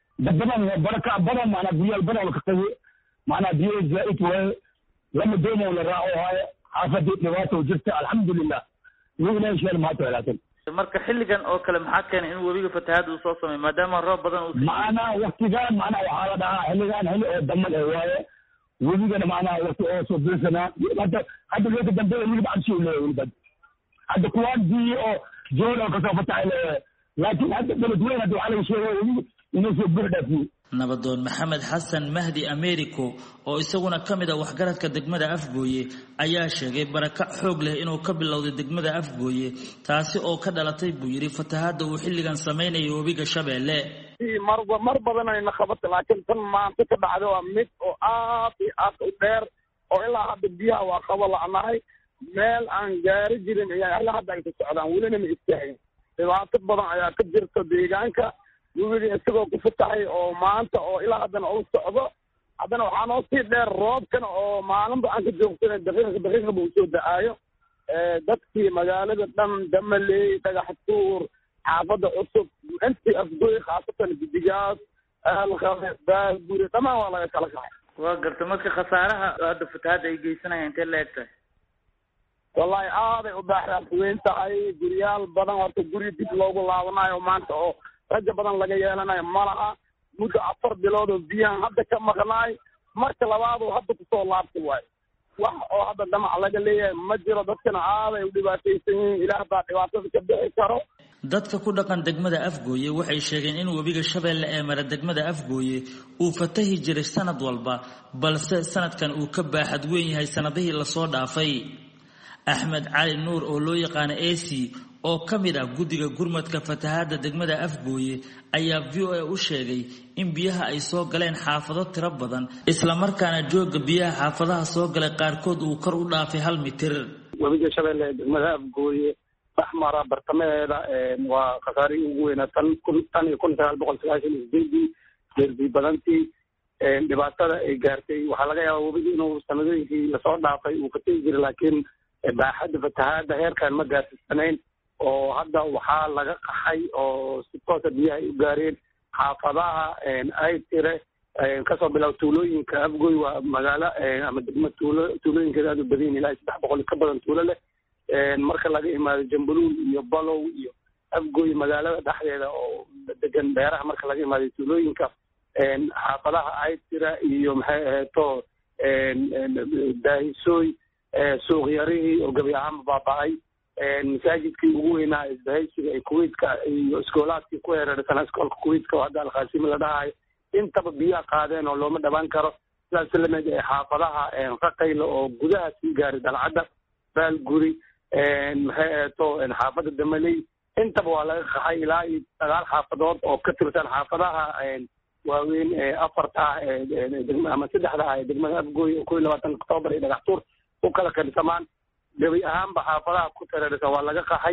دبنا بركة بدنا معنا بيال بدنا وكتير معنا بيال زائد ولما دوما ولا راعوا هاي حافظ نواته وجبت الحمد لله وين شيء ما تعلاتن marka xilligan oo kale maxaa keenay in webiga fatahaad uu soo sameeyo maadaama roob badan uu معنا وقتيان معنا وحالة حلقان هل دمل هواية وبيجنا معنا وقت أو صبرنا هذا الوقت دمبل اللي بعد شيء ولا ولد هذا كوان دي أو جونا كسافة على لكن هذا بلد وين هذا على شيء ينسب برده فيه. nabadoon Maxamed Xasan Mahdi Americo oo isaguna kamid ah waxgaradka degmada Afgooye ayaa sheegay barakac xoog leh inuu ka bilowday degmada Afgooye taasi oo ka dhalatay buu yiri fatahaada uu xilligan sameeyay webiga Shabeelle. mar badan ay naqabat laakiin tan maanta ka dhacdo waa mid oo aad u dheer oo ilaa hadda biyaha waa qabo la'nahay meel aan gaari jirin ayaa ilaa hadda ay ku socdaan welina ma istaagin. dhibaato badan ayaa ka jirta deegaanka webiga isagoo ku fatahay oo maanta oo ilaa haddana uu socdo haddana waxaa noo sii dheer roobkan oo maalinba aan ka joogsanay daqiiqa buu soo da'aayo. dadkii magaalada dhan Damaley Dhagax Tuur xaafada cusub intii Afgooye khaasatan Gidigaas Baalguri dhammaan waa laga kala kacay. waa garta marka khasaaraha hadda fatahaada ay geysanayaan intee la egtahay wallahi aaday u baaxad weyn tahay guryaal badan horta guri dib loogu laabanayo maanta oo rajo badan laga yeelanayo malaha muddo 4 bilood oo biyahan hadda ka maqnaay marka labaad oo hadda kusoo laabtay waay wax oo hadda damac laga leeyahay ma jiro dadkana aaday u dhibaataysan yihiin ilaah baa dhibaatada ka bixi karo. dadka ku dhaqan degmada Afgooye waxay sheegeen in webiga Shabeelle ee mara degmada Afgooye uu fatahi jiray sanad walba balse sanadkan uu ka baaxad weyn yahay sanadihii la soo dhaafay. Axmed Cali Nuur oo loo yaqaan AC oo kamid ah guddiga gurmadka fatahaada degmada Afgooye ayaa VOA u sheegay in biyaha ay soo galeen xaafado tiro badan isla markaana jooga biyaha xaafadaha soo galay qaarkood uu kor u dhaafay 1 mitir. webiga Shabeelle degmada Afgooye baxmara bartamaheeda waa khasaarihii ugu weynaa tan 1998 deerbay badantii dhibaatada ay gaartay waxaa laga yaabaa webiga inuu sanadooyinkii la soo dhaafay uu ka tegi jiray laakiin baaxadda fatahaada heerkan ma gaarsiisanayn oo hadda waxaa laga qaxay oo si toosa biyaha ay u gaareen xaafadaha ay tire kasoo bilaab tuulooyinka Afgooye waa magaalo ama degmo tuulooyinkeeda aad u badan ilaa 300 ka badan tuulo leh marka laga imaado Jambuluul iyo Balow iyo Afgooye magaalada dhexdeeda oo degan beeraha marka laga imaado tuulooyinka xaafadaha ay tire iyo maxay ahaato daahisooy suuqyarihii oo gabi ahaan baaba'ay masaajidkii ugu weynaa isbahaysiga ee Kuwaitka iyo iskoolaadkii ku heerarsan iskoolka Kuwaitka oo hadda Al-Qaasim la dhahay intaba biyaha qaadeen oo looma dhaban karo sidaas la mid ah xaafadaha Qaqaylo oo gudaha sii gaaray dalcadda Baalguri maxay ahaato xaafada Damaley intaba waa laga qaxay ilaa 9 xaafadood oo ka tirsan xaafadaha waaweyn afarta degmada ama saddexda degmada Afgooye oo 22 Oktoobar ee Dhagaxtuur u kala qeybsamaan gabi ahaanba xaafadaha ku tareersan waa laga qaxay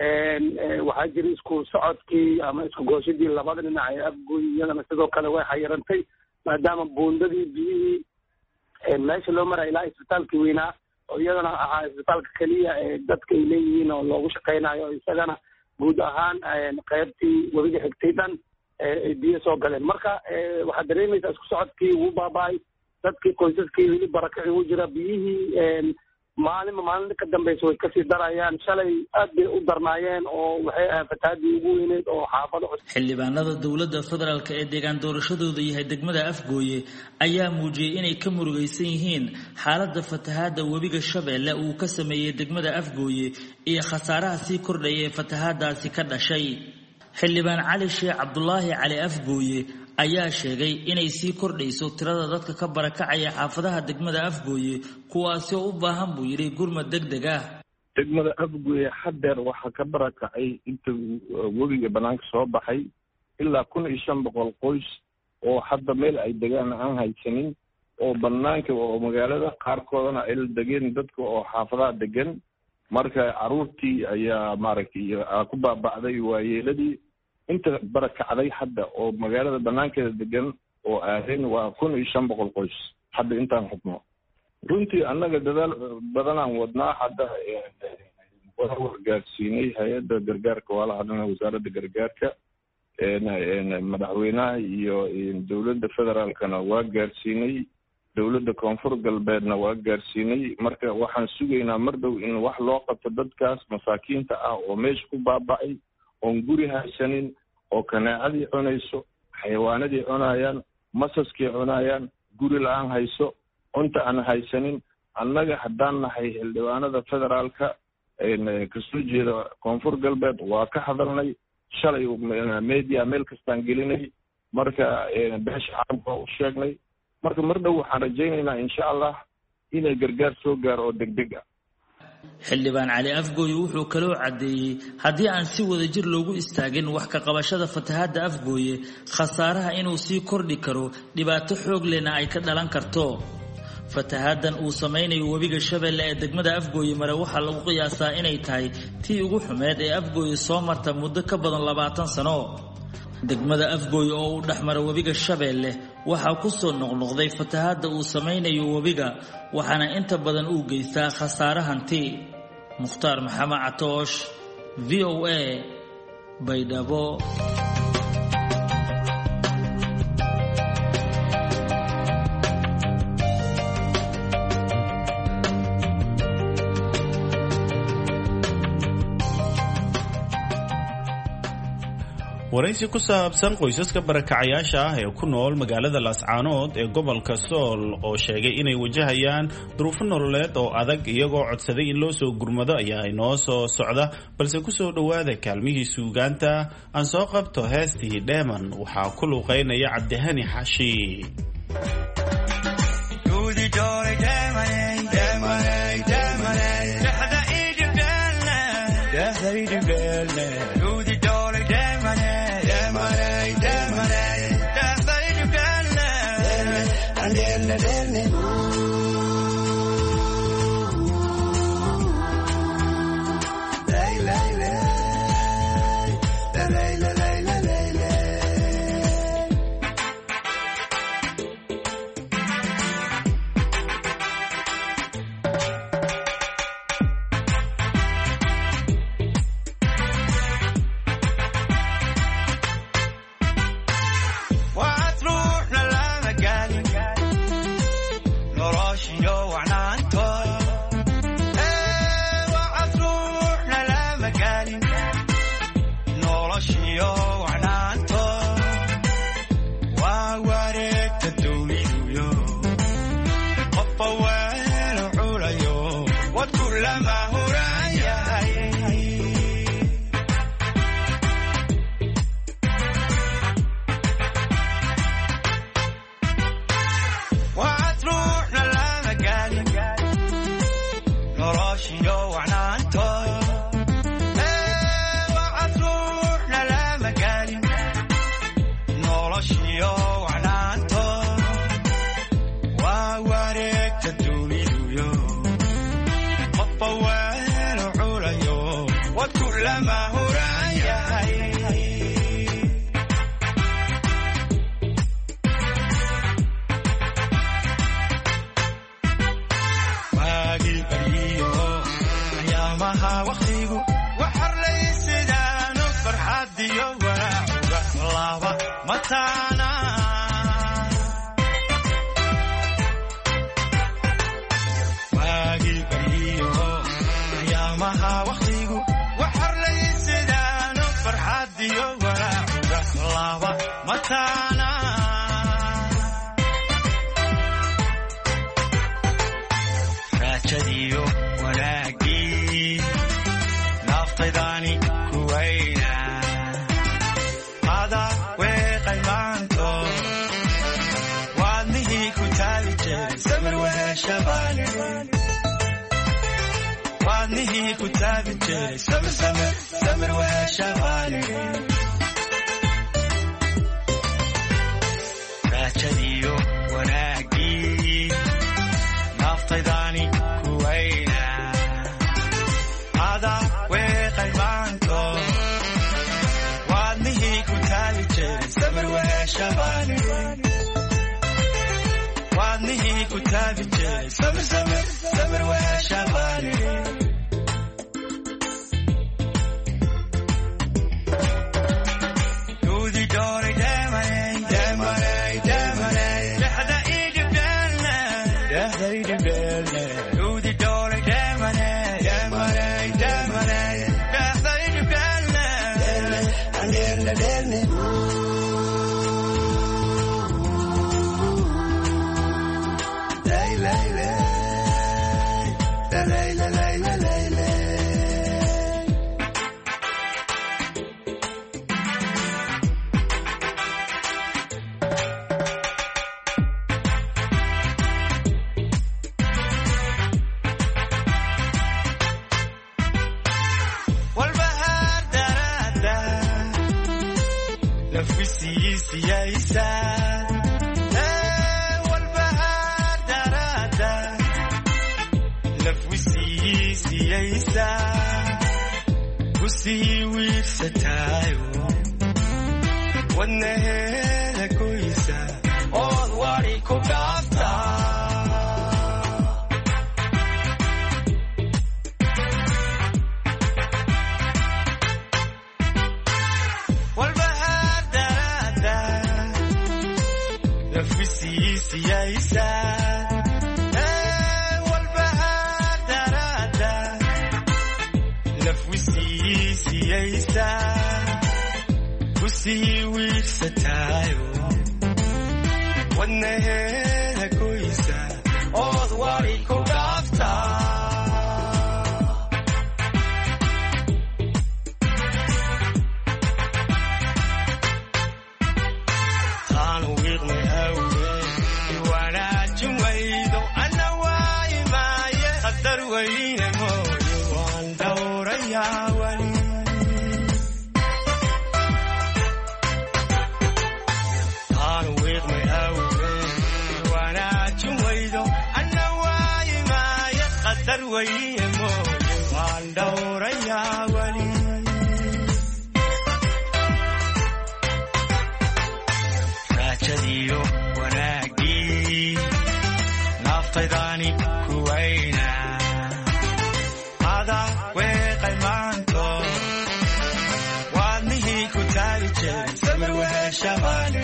waxaa jiray isku socodkii ama isku gooshadii labada dhinac ee Afgooye iyadana sidoo kale way xayirantay maadaama buundadii biyihii meesha loo maray ilaa isbitaalkii weynaa oo iyadana ahaa isbitaalka kaliya ee dadka ay leeyihiin oo loogu shaqaynayo isagana guud ahaan qaybtii webiga xigtay dhan biyo soo galeen marka waxaa dareemaysaa isku socodkii wuu baaba'ay dadkii qoysaskii weli barakacii u jira biyihii maalin ka dambaysa way kasii darayaan shalay aad bay u darnaayeen oo waxay ahayd fatahaadii ugu weyneed oo xaafado xildhibaanada dowladda federaalka ee deegaan doorashadooda yahay degmada Afgooye ayaa muujiyay inay ka murugaysan yihiin xaaladda fatahaada webiga Shabeelle uu ka sameeyay degmada Afgooye iyo khasaaraha sii kordhaya ee fatahaadaasi ka dhashay. xildhibaan Cali Sheekh Cabdullaahi Cali Afgooye ayaa sheegay inay sii kordhayso tirada dadka ka barakacaya xaafadaha degmada Afgooye kuwaas oo u baahan buu yiri gurmad degdeg ah. degmada Afgooye hadeer waxa ka barakacay inta webiga banaanka soo baxay ilaa 1500 qoys oo hadda meel ay degaan aan haysanin oo banaanka oo magaalada qaarkoodana ay degeen dadka oo xaafadaha degan marka caruurtii ayaa maaragtay ku baabacday waayeeladii inta barakacday hadda oo magaalada banaankeeda degan oo aadeen waa 1500 qoys hadda intaan xukmo runtii annaga dadaal badan aan wadnaa hadda waa gaarsiinay hay'adda gargaarka waa la hadlay wasaaradda gargaarka madaxweynaha iyo dowladda federaalkana waa gaarsiinay dowladda koonfur galbeedna waa gaarsiinay marka waxaan sugaynaa mar dhow in wax loo qabto dadkaas masaakiinta ah oo meesha ku baaba'ay oon guri haysanin oo kanaacadii cunayso xayawaanadii cunayaan masaskii cunayaan guri la-aan hayso cunta aan haysanin annaga haddaan nahay xildhibaanada federaalka kasoo jeeda koonfur galbeed waa ka hadalnay shalay media meel kastaan gelinay marka beesha caalamka u sheegnay marka mar dhow waxaan rajaynaynaa insha Allah inay gargaar soo gaaro oo degdeg ah. xildhibaan Cali Afgooye wuxuu kaloo cadeeyay haddii aan si wadajir loogu istaagin wax ka qabashada fatahaada Afgooye khasaaraha inuu sii kordhi karo dhibaato xoog lehna ay ka dhalan karto. fatahaadan uu sameynayo webiga Shabeelle ee degmada Afgooye mare waxaa lagu qiyaasaa inay tahay tii ugu xumeed ee Afgooye soo marta muddo ka badan 20 sano. degmada Afgooye oo u dhaxmara webiga Shabeelle waxaa ku soo noqnoqday fatahaada uu sameynayo webiga waxaana inta badan uu geystaa khasaare hanti. Mukhtaar Maxamed Catoosh VOA Baydhabo. waraysi ku saabsan qoysaska barakacayaasha ah ee ku nool magaalada Laascaanood ee gobolka Sool oo sheegay inay wajahayaan duruufo nololeed oo adag iyagoo codsaday in loo soo gurmado ayaa inoo soo socda balse ku soo dhawaada kaalmihii suugaanta aan soo qabto heestii Dheeman waxaa ku luuqeynaya Cabdihani Xashi sii wiirsataayo wadnaheeda goysa ood wari ku dhaaftaa taan wiiqmay awge wanaajin waydo ana waayimaaye qadar weyne mooyo waan dhowrayaa wali raajadiyo wanaagii naftaydaani ku wayna ada weeqay maanto waadnihii ku taagi jiray samir weheshabaani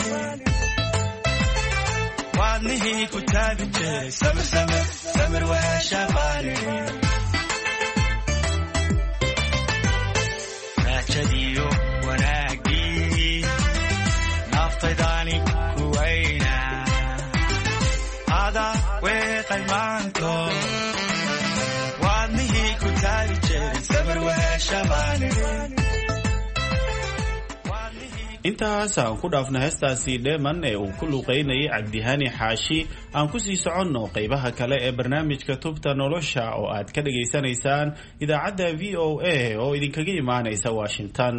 waadnihii ku taagi jiray samir weheshabaani raajadiyo wanaagii naftaydaani ku wayna ada weeqay maanto waadnihii ku taagi jiray samir weheshabaani intaas aan ku dhaafna heestaasi dheeman ee uu ku luuqaynayay cabdihani xaashi aan ku sii soconno qaybaha kale ee barnaamijka tubta nolosha oo aad ka dhagaysanaysaan idaacadda v o a oo idinkaga imaanaysa washington.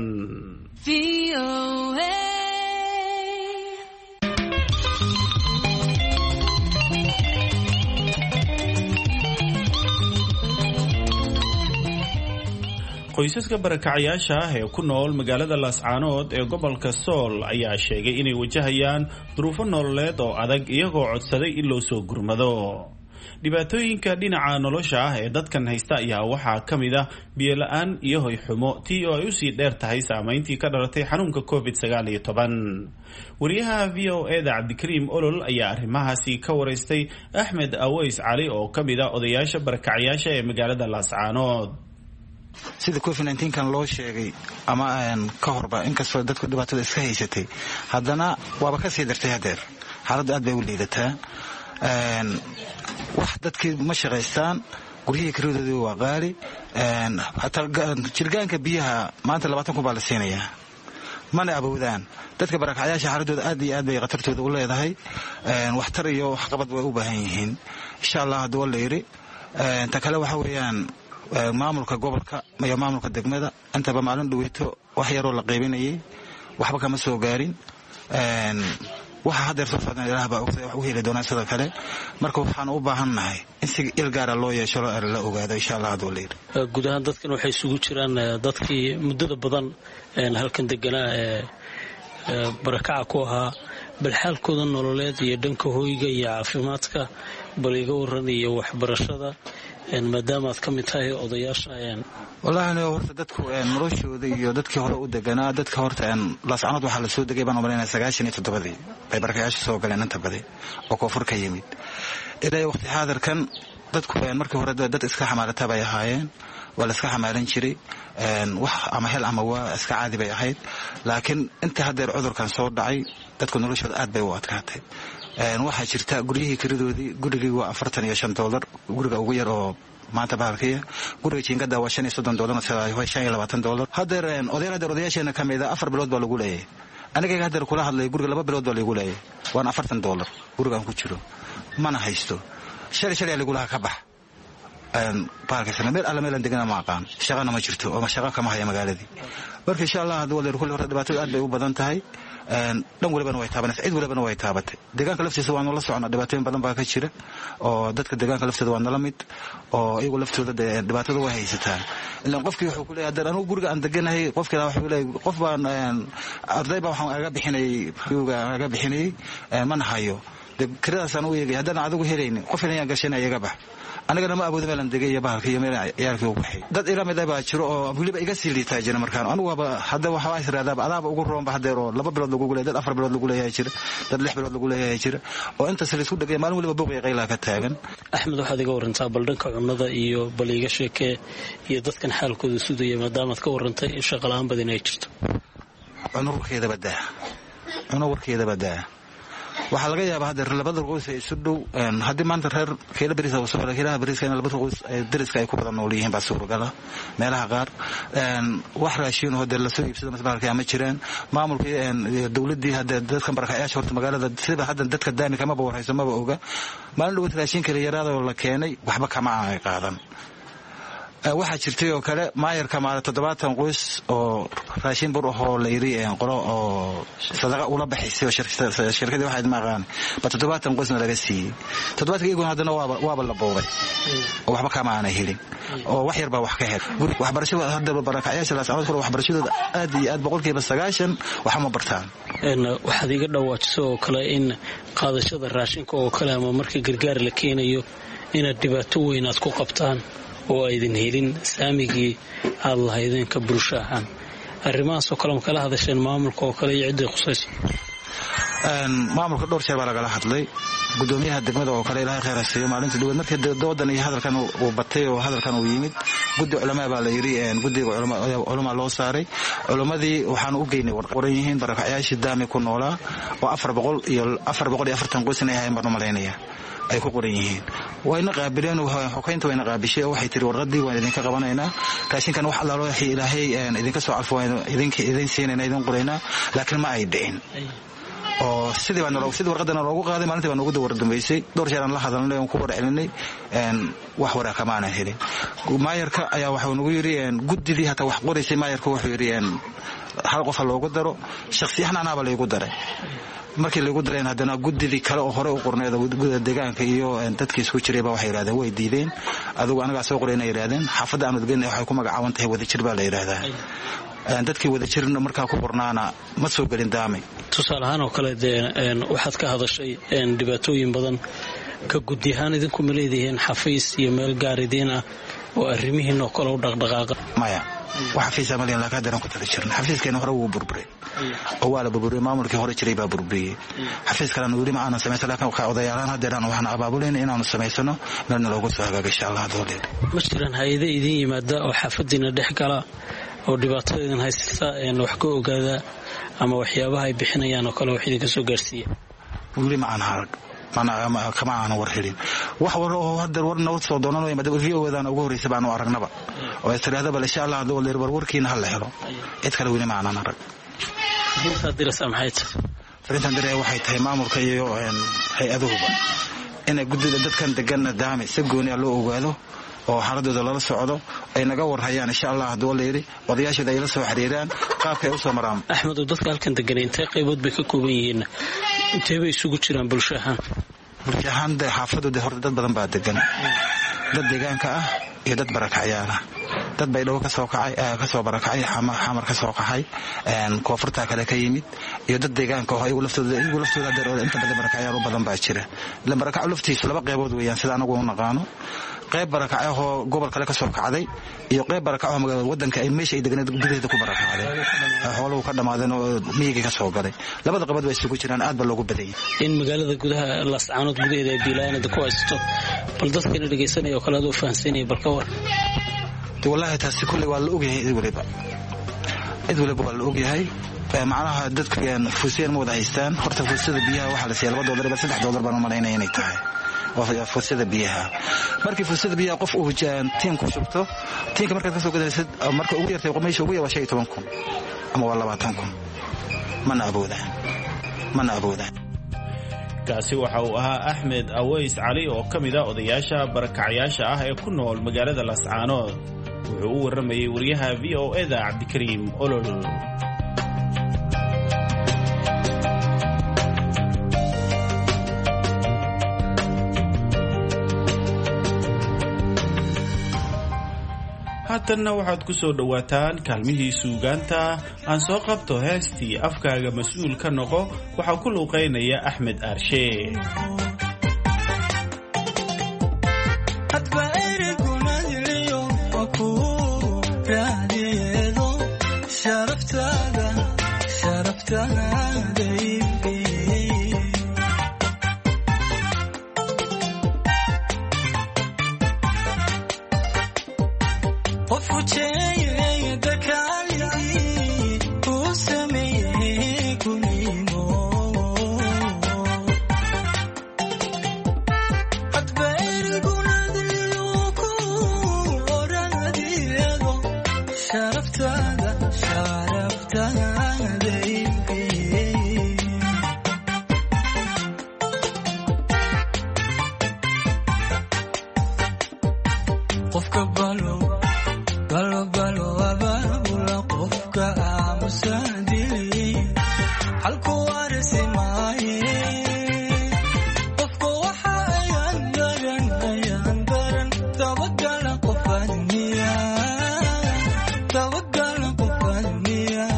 qoysaska barakacayaasha ah ee ku nool magaalada laascaanood ee gobolka sool ayaa sheegay inay wajahayaan duruufo nololeed oo adag iyagoo codsaday in loo soo gurmado. dhibaatooyinka dhinaca nolosha ah ee dadkan haysta ayaa waxaa ka mid ah biyo-la-aan iyo hoyxumo tii oo ay usii dheer tahay saameyntii ka dhalatay xanuunka covid-19. wariyaha v o e da cabdikariim olol ayaa arrimahaasi ka waraystay axmed aweys cali oo ka mid ah odayaasha barakacayaasha ee magaalada laascaanood. sida covid-19kan loo sheegay ama ka horba inkastoo dadku dhibaatada iska haysatay haddana waaba ka sii dartay hadeer xaaladdu aad bay u liidataa. wax dadkii ma shaqaystaan, guryihii karadoodii waa qaali. jirgaanka biyaha maanta 20 kun baa la siinayaa, mana awoodaan. dadka barakacyaasha xaaladooda aad iyo aad bay khatartooda u leedahay. waxtar iyo waxqabad way u baahan yihiin insha allah hadduu la yiri. ta kale waxa weeyaan maamulka gobolka iyo maamulka degmada intaba maalin dhaweyto wax yaroo la qaybinayay waxba kama soo gaarin. waxa hadeer soo socdaan ilaah baa ogtay wax u heli doonaa sidoo kale. marka waxaan u baahannahay in si il gaara loo yeesho la ogaado insha allah hadduu la yiri. guud ahaan dadkan waxay isugu jiraan dadkii muddada badan halkan deganaa ee barakaca ku ahaa. bal xaalkooda nololeed iyo dhanka hoyga iyo caafimaadka bal iga waran iyo waxbarashada maadaama aad ka mid tahay odayaasha. wallaahi horta dadku noloshooda iyo dadkii hore u deganaa dadka horta laascaanood waxaa la soo degay baan umaleynaya 97 bay barakayaasha soo galeen inta badan oo koonfur ka yimid. ilaa waqti xaadirkan dadku markii hore dad iska xamaarata bay ahaayeen, waa la iska xamaaran jiray. wax ama hel ama waa iska caadi bay ahayd. laakiin inta hadeer cudurkan soo dhacay dadku noloshooda aad bay u adkaatay. waxaa jirta guryihii kiradoodii gurigii waa $45 guriga ugu yar oo maanta bahalkiya. guriga jiingada waa $25 hadeer odayaasheena ka mid ah 4 bilood baa lagu leeyahay. aniga hadeer kula hadlay guriga 2 bilood baa lagu leeyahay waana $40 gurigaan ku jiro mana haysto. shalay lagu lahaa ka bax bahalkiisana meel alla meelan degana ma aqaan, shaqana ma jirto oo shaqo kama haya magaaladii. marka insha allah hadduu la kulli hore dhibaatada aad bay u badan tahay. dhan walibana way taabanaysaa, cid walibana way taabatay. deegaanka laftiisa waanu la socnaa, dhibaatooyin badan baa ka jira oo dadka deegaanka laftooda waa nala mid oo iyagu laftooda dhibaatada way haysataa. ilaan qofkii wuxuu ku leeyahay haddaan anugu guriga aan deganahay qofkii wuxuu leeyahay qof baan arday baa waxaan aga bixinayay mana hayo kiradaasaan u eegay haddaan adigu helaynin qof inayaan gashanay iga bax. anigana ma awoodo meelan degay iyo bahalka iyo meel ciyaalkii u baxay. dad ila mid baa jiro oo waliba iga sii liitaa jira markaan anigu hadda waxa ay raadaaba adaaba ugu roon ba hadeer oo 2 bilood lagu leeyahay, dad 4 bilood lagu leeyahay jira, dad 6 bilood lagu leeyahay jira oo inta saliid isku dhagay maalin waliba booq qayla ka taagan. axmed waxaad iga warantaa bal dhanka cunnada iyo bal iga sheekee iyo dadkan xaalkooda sudaya maadaama aad ka warantay in shaqo la'aan badan ay jirto. cunurkeeda badaa waxaa laga yaabaa hadda labada qoys ay isu dhow haddii maanta reer keela bariisa uu soo helay keelaha bariiska in labada qoys dariska ay ku badan nool yihiin baa suuragala meelaha qaar wax raashin oo hadda la soo iibsado masbaarka ma jiraan maamulkii dawladii hadda dadka barakacayaasha horta magaalada sida hadda dadka daami kama warhayso maba oga maalin dhow raashin kale yaraada oo la keenay waxba kama ay qaadan waxaa jirtay oo kale maayarka maala 70 qoys oo raashin bur oo la yiri qoro oo sadaqa ula baxaysay shirkadii waxay maaqaan ba 70 qoysna laga siiyay 70 iyaguna hadana waaba la boobay oo waxba kama aan helin oo wax yar ba wax ka hel waxbarashada hadda barakacayaasha la socod karo waxbarashada aad iyo aad 90% waxa ma bartaan waxaad iga dhawaajiso oo kale in qaadashada raashinka oo kale ama markii gargaar la keenayo inaad dhibaato weyn aad ku qabtaan oo aydan helin saamigii aad lahaydeen ka bulsho ahaan arrimahaas oo kale ma kala hadasheen maamulka oo kale iyo cidday khusayso maamulka dhowr jeer baa lagala hadlay gudoomiyaha degmada oo kale ilaahay khayr ha siiyo maalintii dhawaad markii doodan iyo hadalkan uu batay oo hadalkan uu yimid guddi culamaa baa la yiri guddiga culamaa loo saaray culamadii waxaan u geynay warqoran yihiin barakacayaashii daami ku noolaa oo 440 qoys inay ahayn baan u malaynaya ay ku qoran yihiin wayna qaabileen xukaynta wayna qaabishay oo waxay tiri warqadii waan idinka qabanaynaa raashinkan wax alla loo xii ilaahay idinka soo calfo idin siinayna idin qoraynaa laakiin ma ay dhicin oo sidii warqadana loogu qaaday maalintii baan ugu dawardambeysay dhowr jeer aan la hadalnay oo ku warcelinay wax waraa kama aan helin maayarka ayaa waxa uu nagu yiri guddidii hata wax qoraysay maayarku wuxuu yiri hal qof loogu daro shakhsiyan anaaba la igu daray markii lagu dareen hadana guddidii kale oo hore u qorneeda guddiga deegaanka iyo dadkii isku jiray baa waxay yiraahdeen way diideen adigu anaga soo qorayna yiraahdeen xaafadda aanu deganay waxay ku magacaaban tahay wadajir baa la yiraahdaa dadkii wadajirna markaa ku qornaana ma soo galin daamay tusaale ahaan oo kale waxaad ka hadashay dhibaatooyin badan ka guddi ahaan idinku ma leedihiin xafiis iyo meel gaaridiin ah oo arrimihiin oo kale u dhaqdhaqaaqa maya waxa fiisa malin la ka daran ku tala jirna xafiiskeena hore uu burburay oo wala burburay maamulkii hore jiray baa burburiyay xafiiskana wali ma aan sameeyay laakiin waxa odayaalan hadeeraan waxaan abaabuleynaa inaanu sameeysano meelna loogu soo hagaago insha Allah dawlad ma jiraan hay'ado idin yimaada oo xaafadina dhex gala oo dhibaatooyin haysta wax ka ogaada ama waxyaabaha ay bixinayaan oo kale wax idinka soo gaarsiiya wali ma aan harag kama aan war helin wax war oo hadda war nabad soo doonanayo madaba video-dan ugu horeysay baan u aragnaba oo istiraadaba insha Allah dawlad warkiina hal la helo cid kale wali ma aan arag inta dirasa maxay farintan diray waxay tahay maamulka iyo hay-aduhuba inay guddida dadkan degan daami si gooni ah loo ogaado oo xaaladooda lala socdo ay naga warhayaan insha Allah dawladda wadayaashada ay la soo xiriiraan qaabka ay u soo maraan Axmed dadka halkan degan intee qaybood bay ka kooban yihiin intee bay isugu jiraan bulshahan xaafadooda horta dad badan baa degan dad deegaanka ah iyo dad barakacayaal ah dad bay dhaw ka soo barakacay xamar ka soo qaxay koonfurta kale ka yimid iyo dad deegaanka oo iyagu laftooda dheer inta badan barakacayaal u badan baa jira la barakac laftiisa laba qaybood weeyaan sida anagu u naqaano qayb barakac oo gobol kale ka soo kacday iyo qayb barakac oo magaalada wadanka ay meesha ay deganayd gudaheeda ku barakacday xooluhu ka dhamaadeen oo miyiga ka soo galay labada qabood way isugu jiraan aad ba loogu baday in magaalada gudaha Laascaanood gudaheeda ay bilaanada ku haysto bal dadka dhageysanaya kala oo fahansanay bal ka war wallahi taasi kulli waa la ogyahay cid waliba waa la ogyahay macnaha dadkan fuusiyeen ma wada haystaan horta fuusida biyaha waxa la siiyay $2 ba $3 baan u maleynaa inay tahay fuusida biyaha markii fuusida biyaha qof uu jaan tiin ku shubto tiinka markaad ka soo gadaysid marka ugu yartay qomeysha ugu yaba 15,000 ama 20,000 mana awoodaan kaasi waxa uu ahaa Axmed Aways Cali oo kamid ah odayaasha barakacayaasha ah ee ku nool magaalada Laascaanood wuxuu u waramayay wariyaha VOA-da Cabdikariim Olol haatanna waxaad ku soo dhawaataan kaalmihii suugaanta aan soo qabto heestii afkaaga mas'uul ka noqo waxaa ku luuqaynaya Axmed Aarshe qof u jeeyay dakaalidii uu sameeyay qofka balo balo balo abaabula qofka aamusaadili halku warisi maaye qofka waxa ayaan daran tabagala qofadniya tabagala qofadniya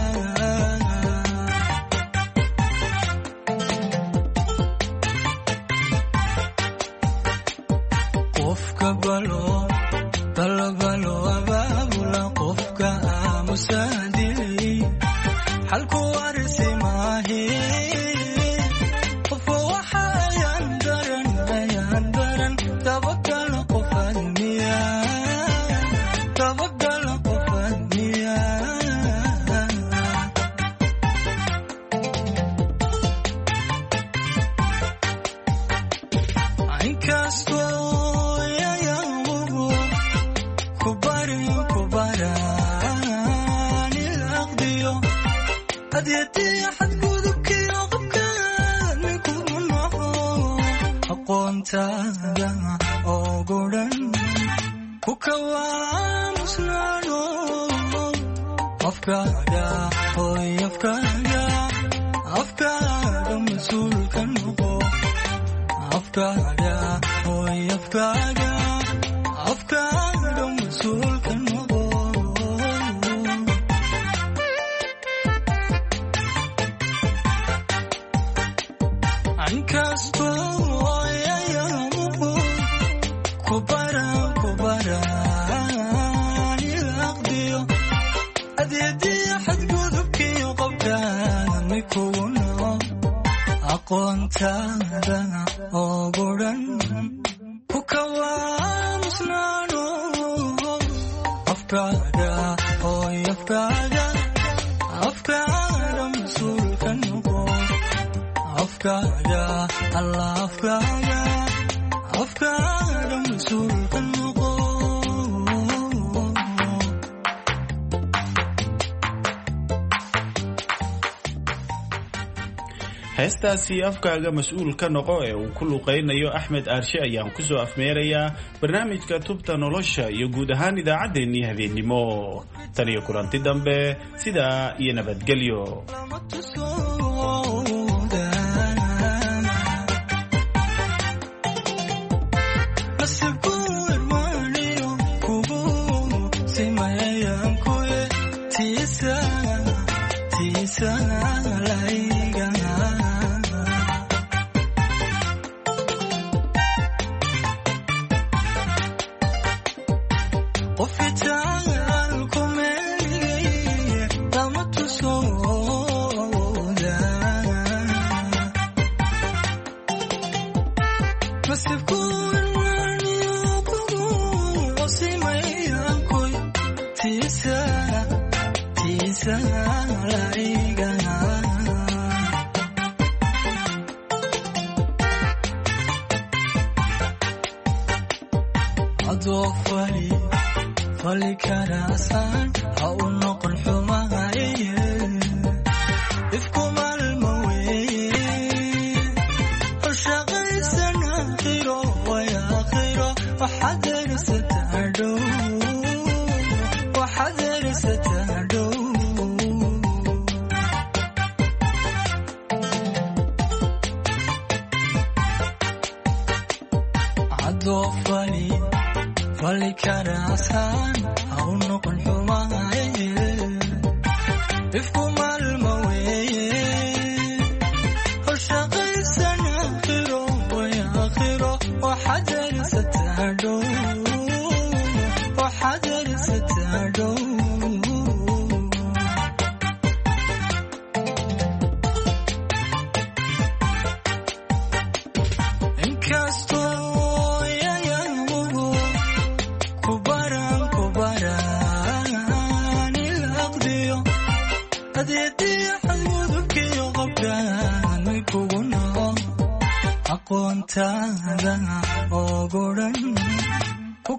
qofka balo balo balo abaabula qofka aamusaadili halku warisi maahe qofka waxa ayaan daran tabagala qofadniya tabagala qofadniya inkastoo yayamugu kubaraan ilaqdiyo adyadii xadgudubkiyo qofkaan kugu noqo aqoontaada oo gudhan ku kawaamusnaano afkaaga hooy afkaaga afkaaga mas-uulka noqo afkaaga hooy afkaaga afkaaga mas-uulka noqo inkastoo yayamugu kubaraan ilaqdiyo adyadii xadgudubkiyo qofkaan kugu noqo aqoontaada oo gudhan ku kawaamusnaano afkaaga hooy afkaaga afkaaga mas-uulka noqo afkaaga alla afkaaga afkaaga mas-uulka noqo heestaasi afkaaga mas-uul ka noqo ee uu ku luqaynayo axmed aarshe ayaan ku soo afmeerayaa barnaamijka tubta nolosha iyo guud ahaan idaacaddeenii habeennimo tan iyo kulanti dambe sidaa iyo nabadgelyo aqoontaada oo gudhan ku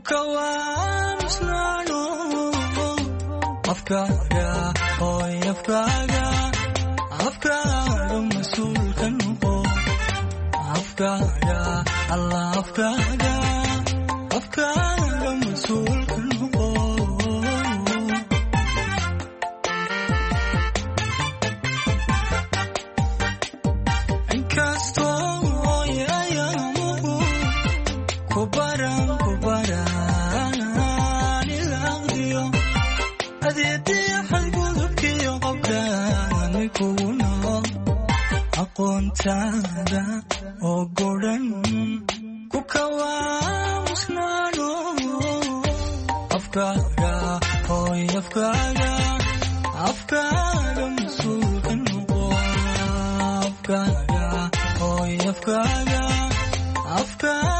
kawaamusnaano afkaaga hooy afkaaga afkaaga mas-uulka noqo afkaaga alla afkaaga afkaaga mas mas-uulka noqo inkastoo yayamuhu kubaran ilaqdiyo adeediya xadgudubkiyo qobkaani kugu nool aqoontaada oo godhan ku kawaamusnaano afkaaga hooy afkaaga mas-uulka noqo afkaaga hooy afkaaga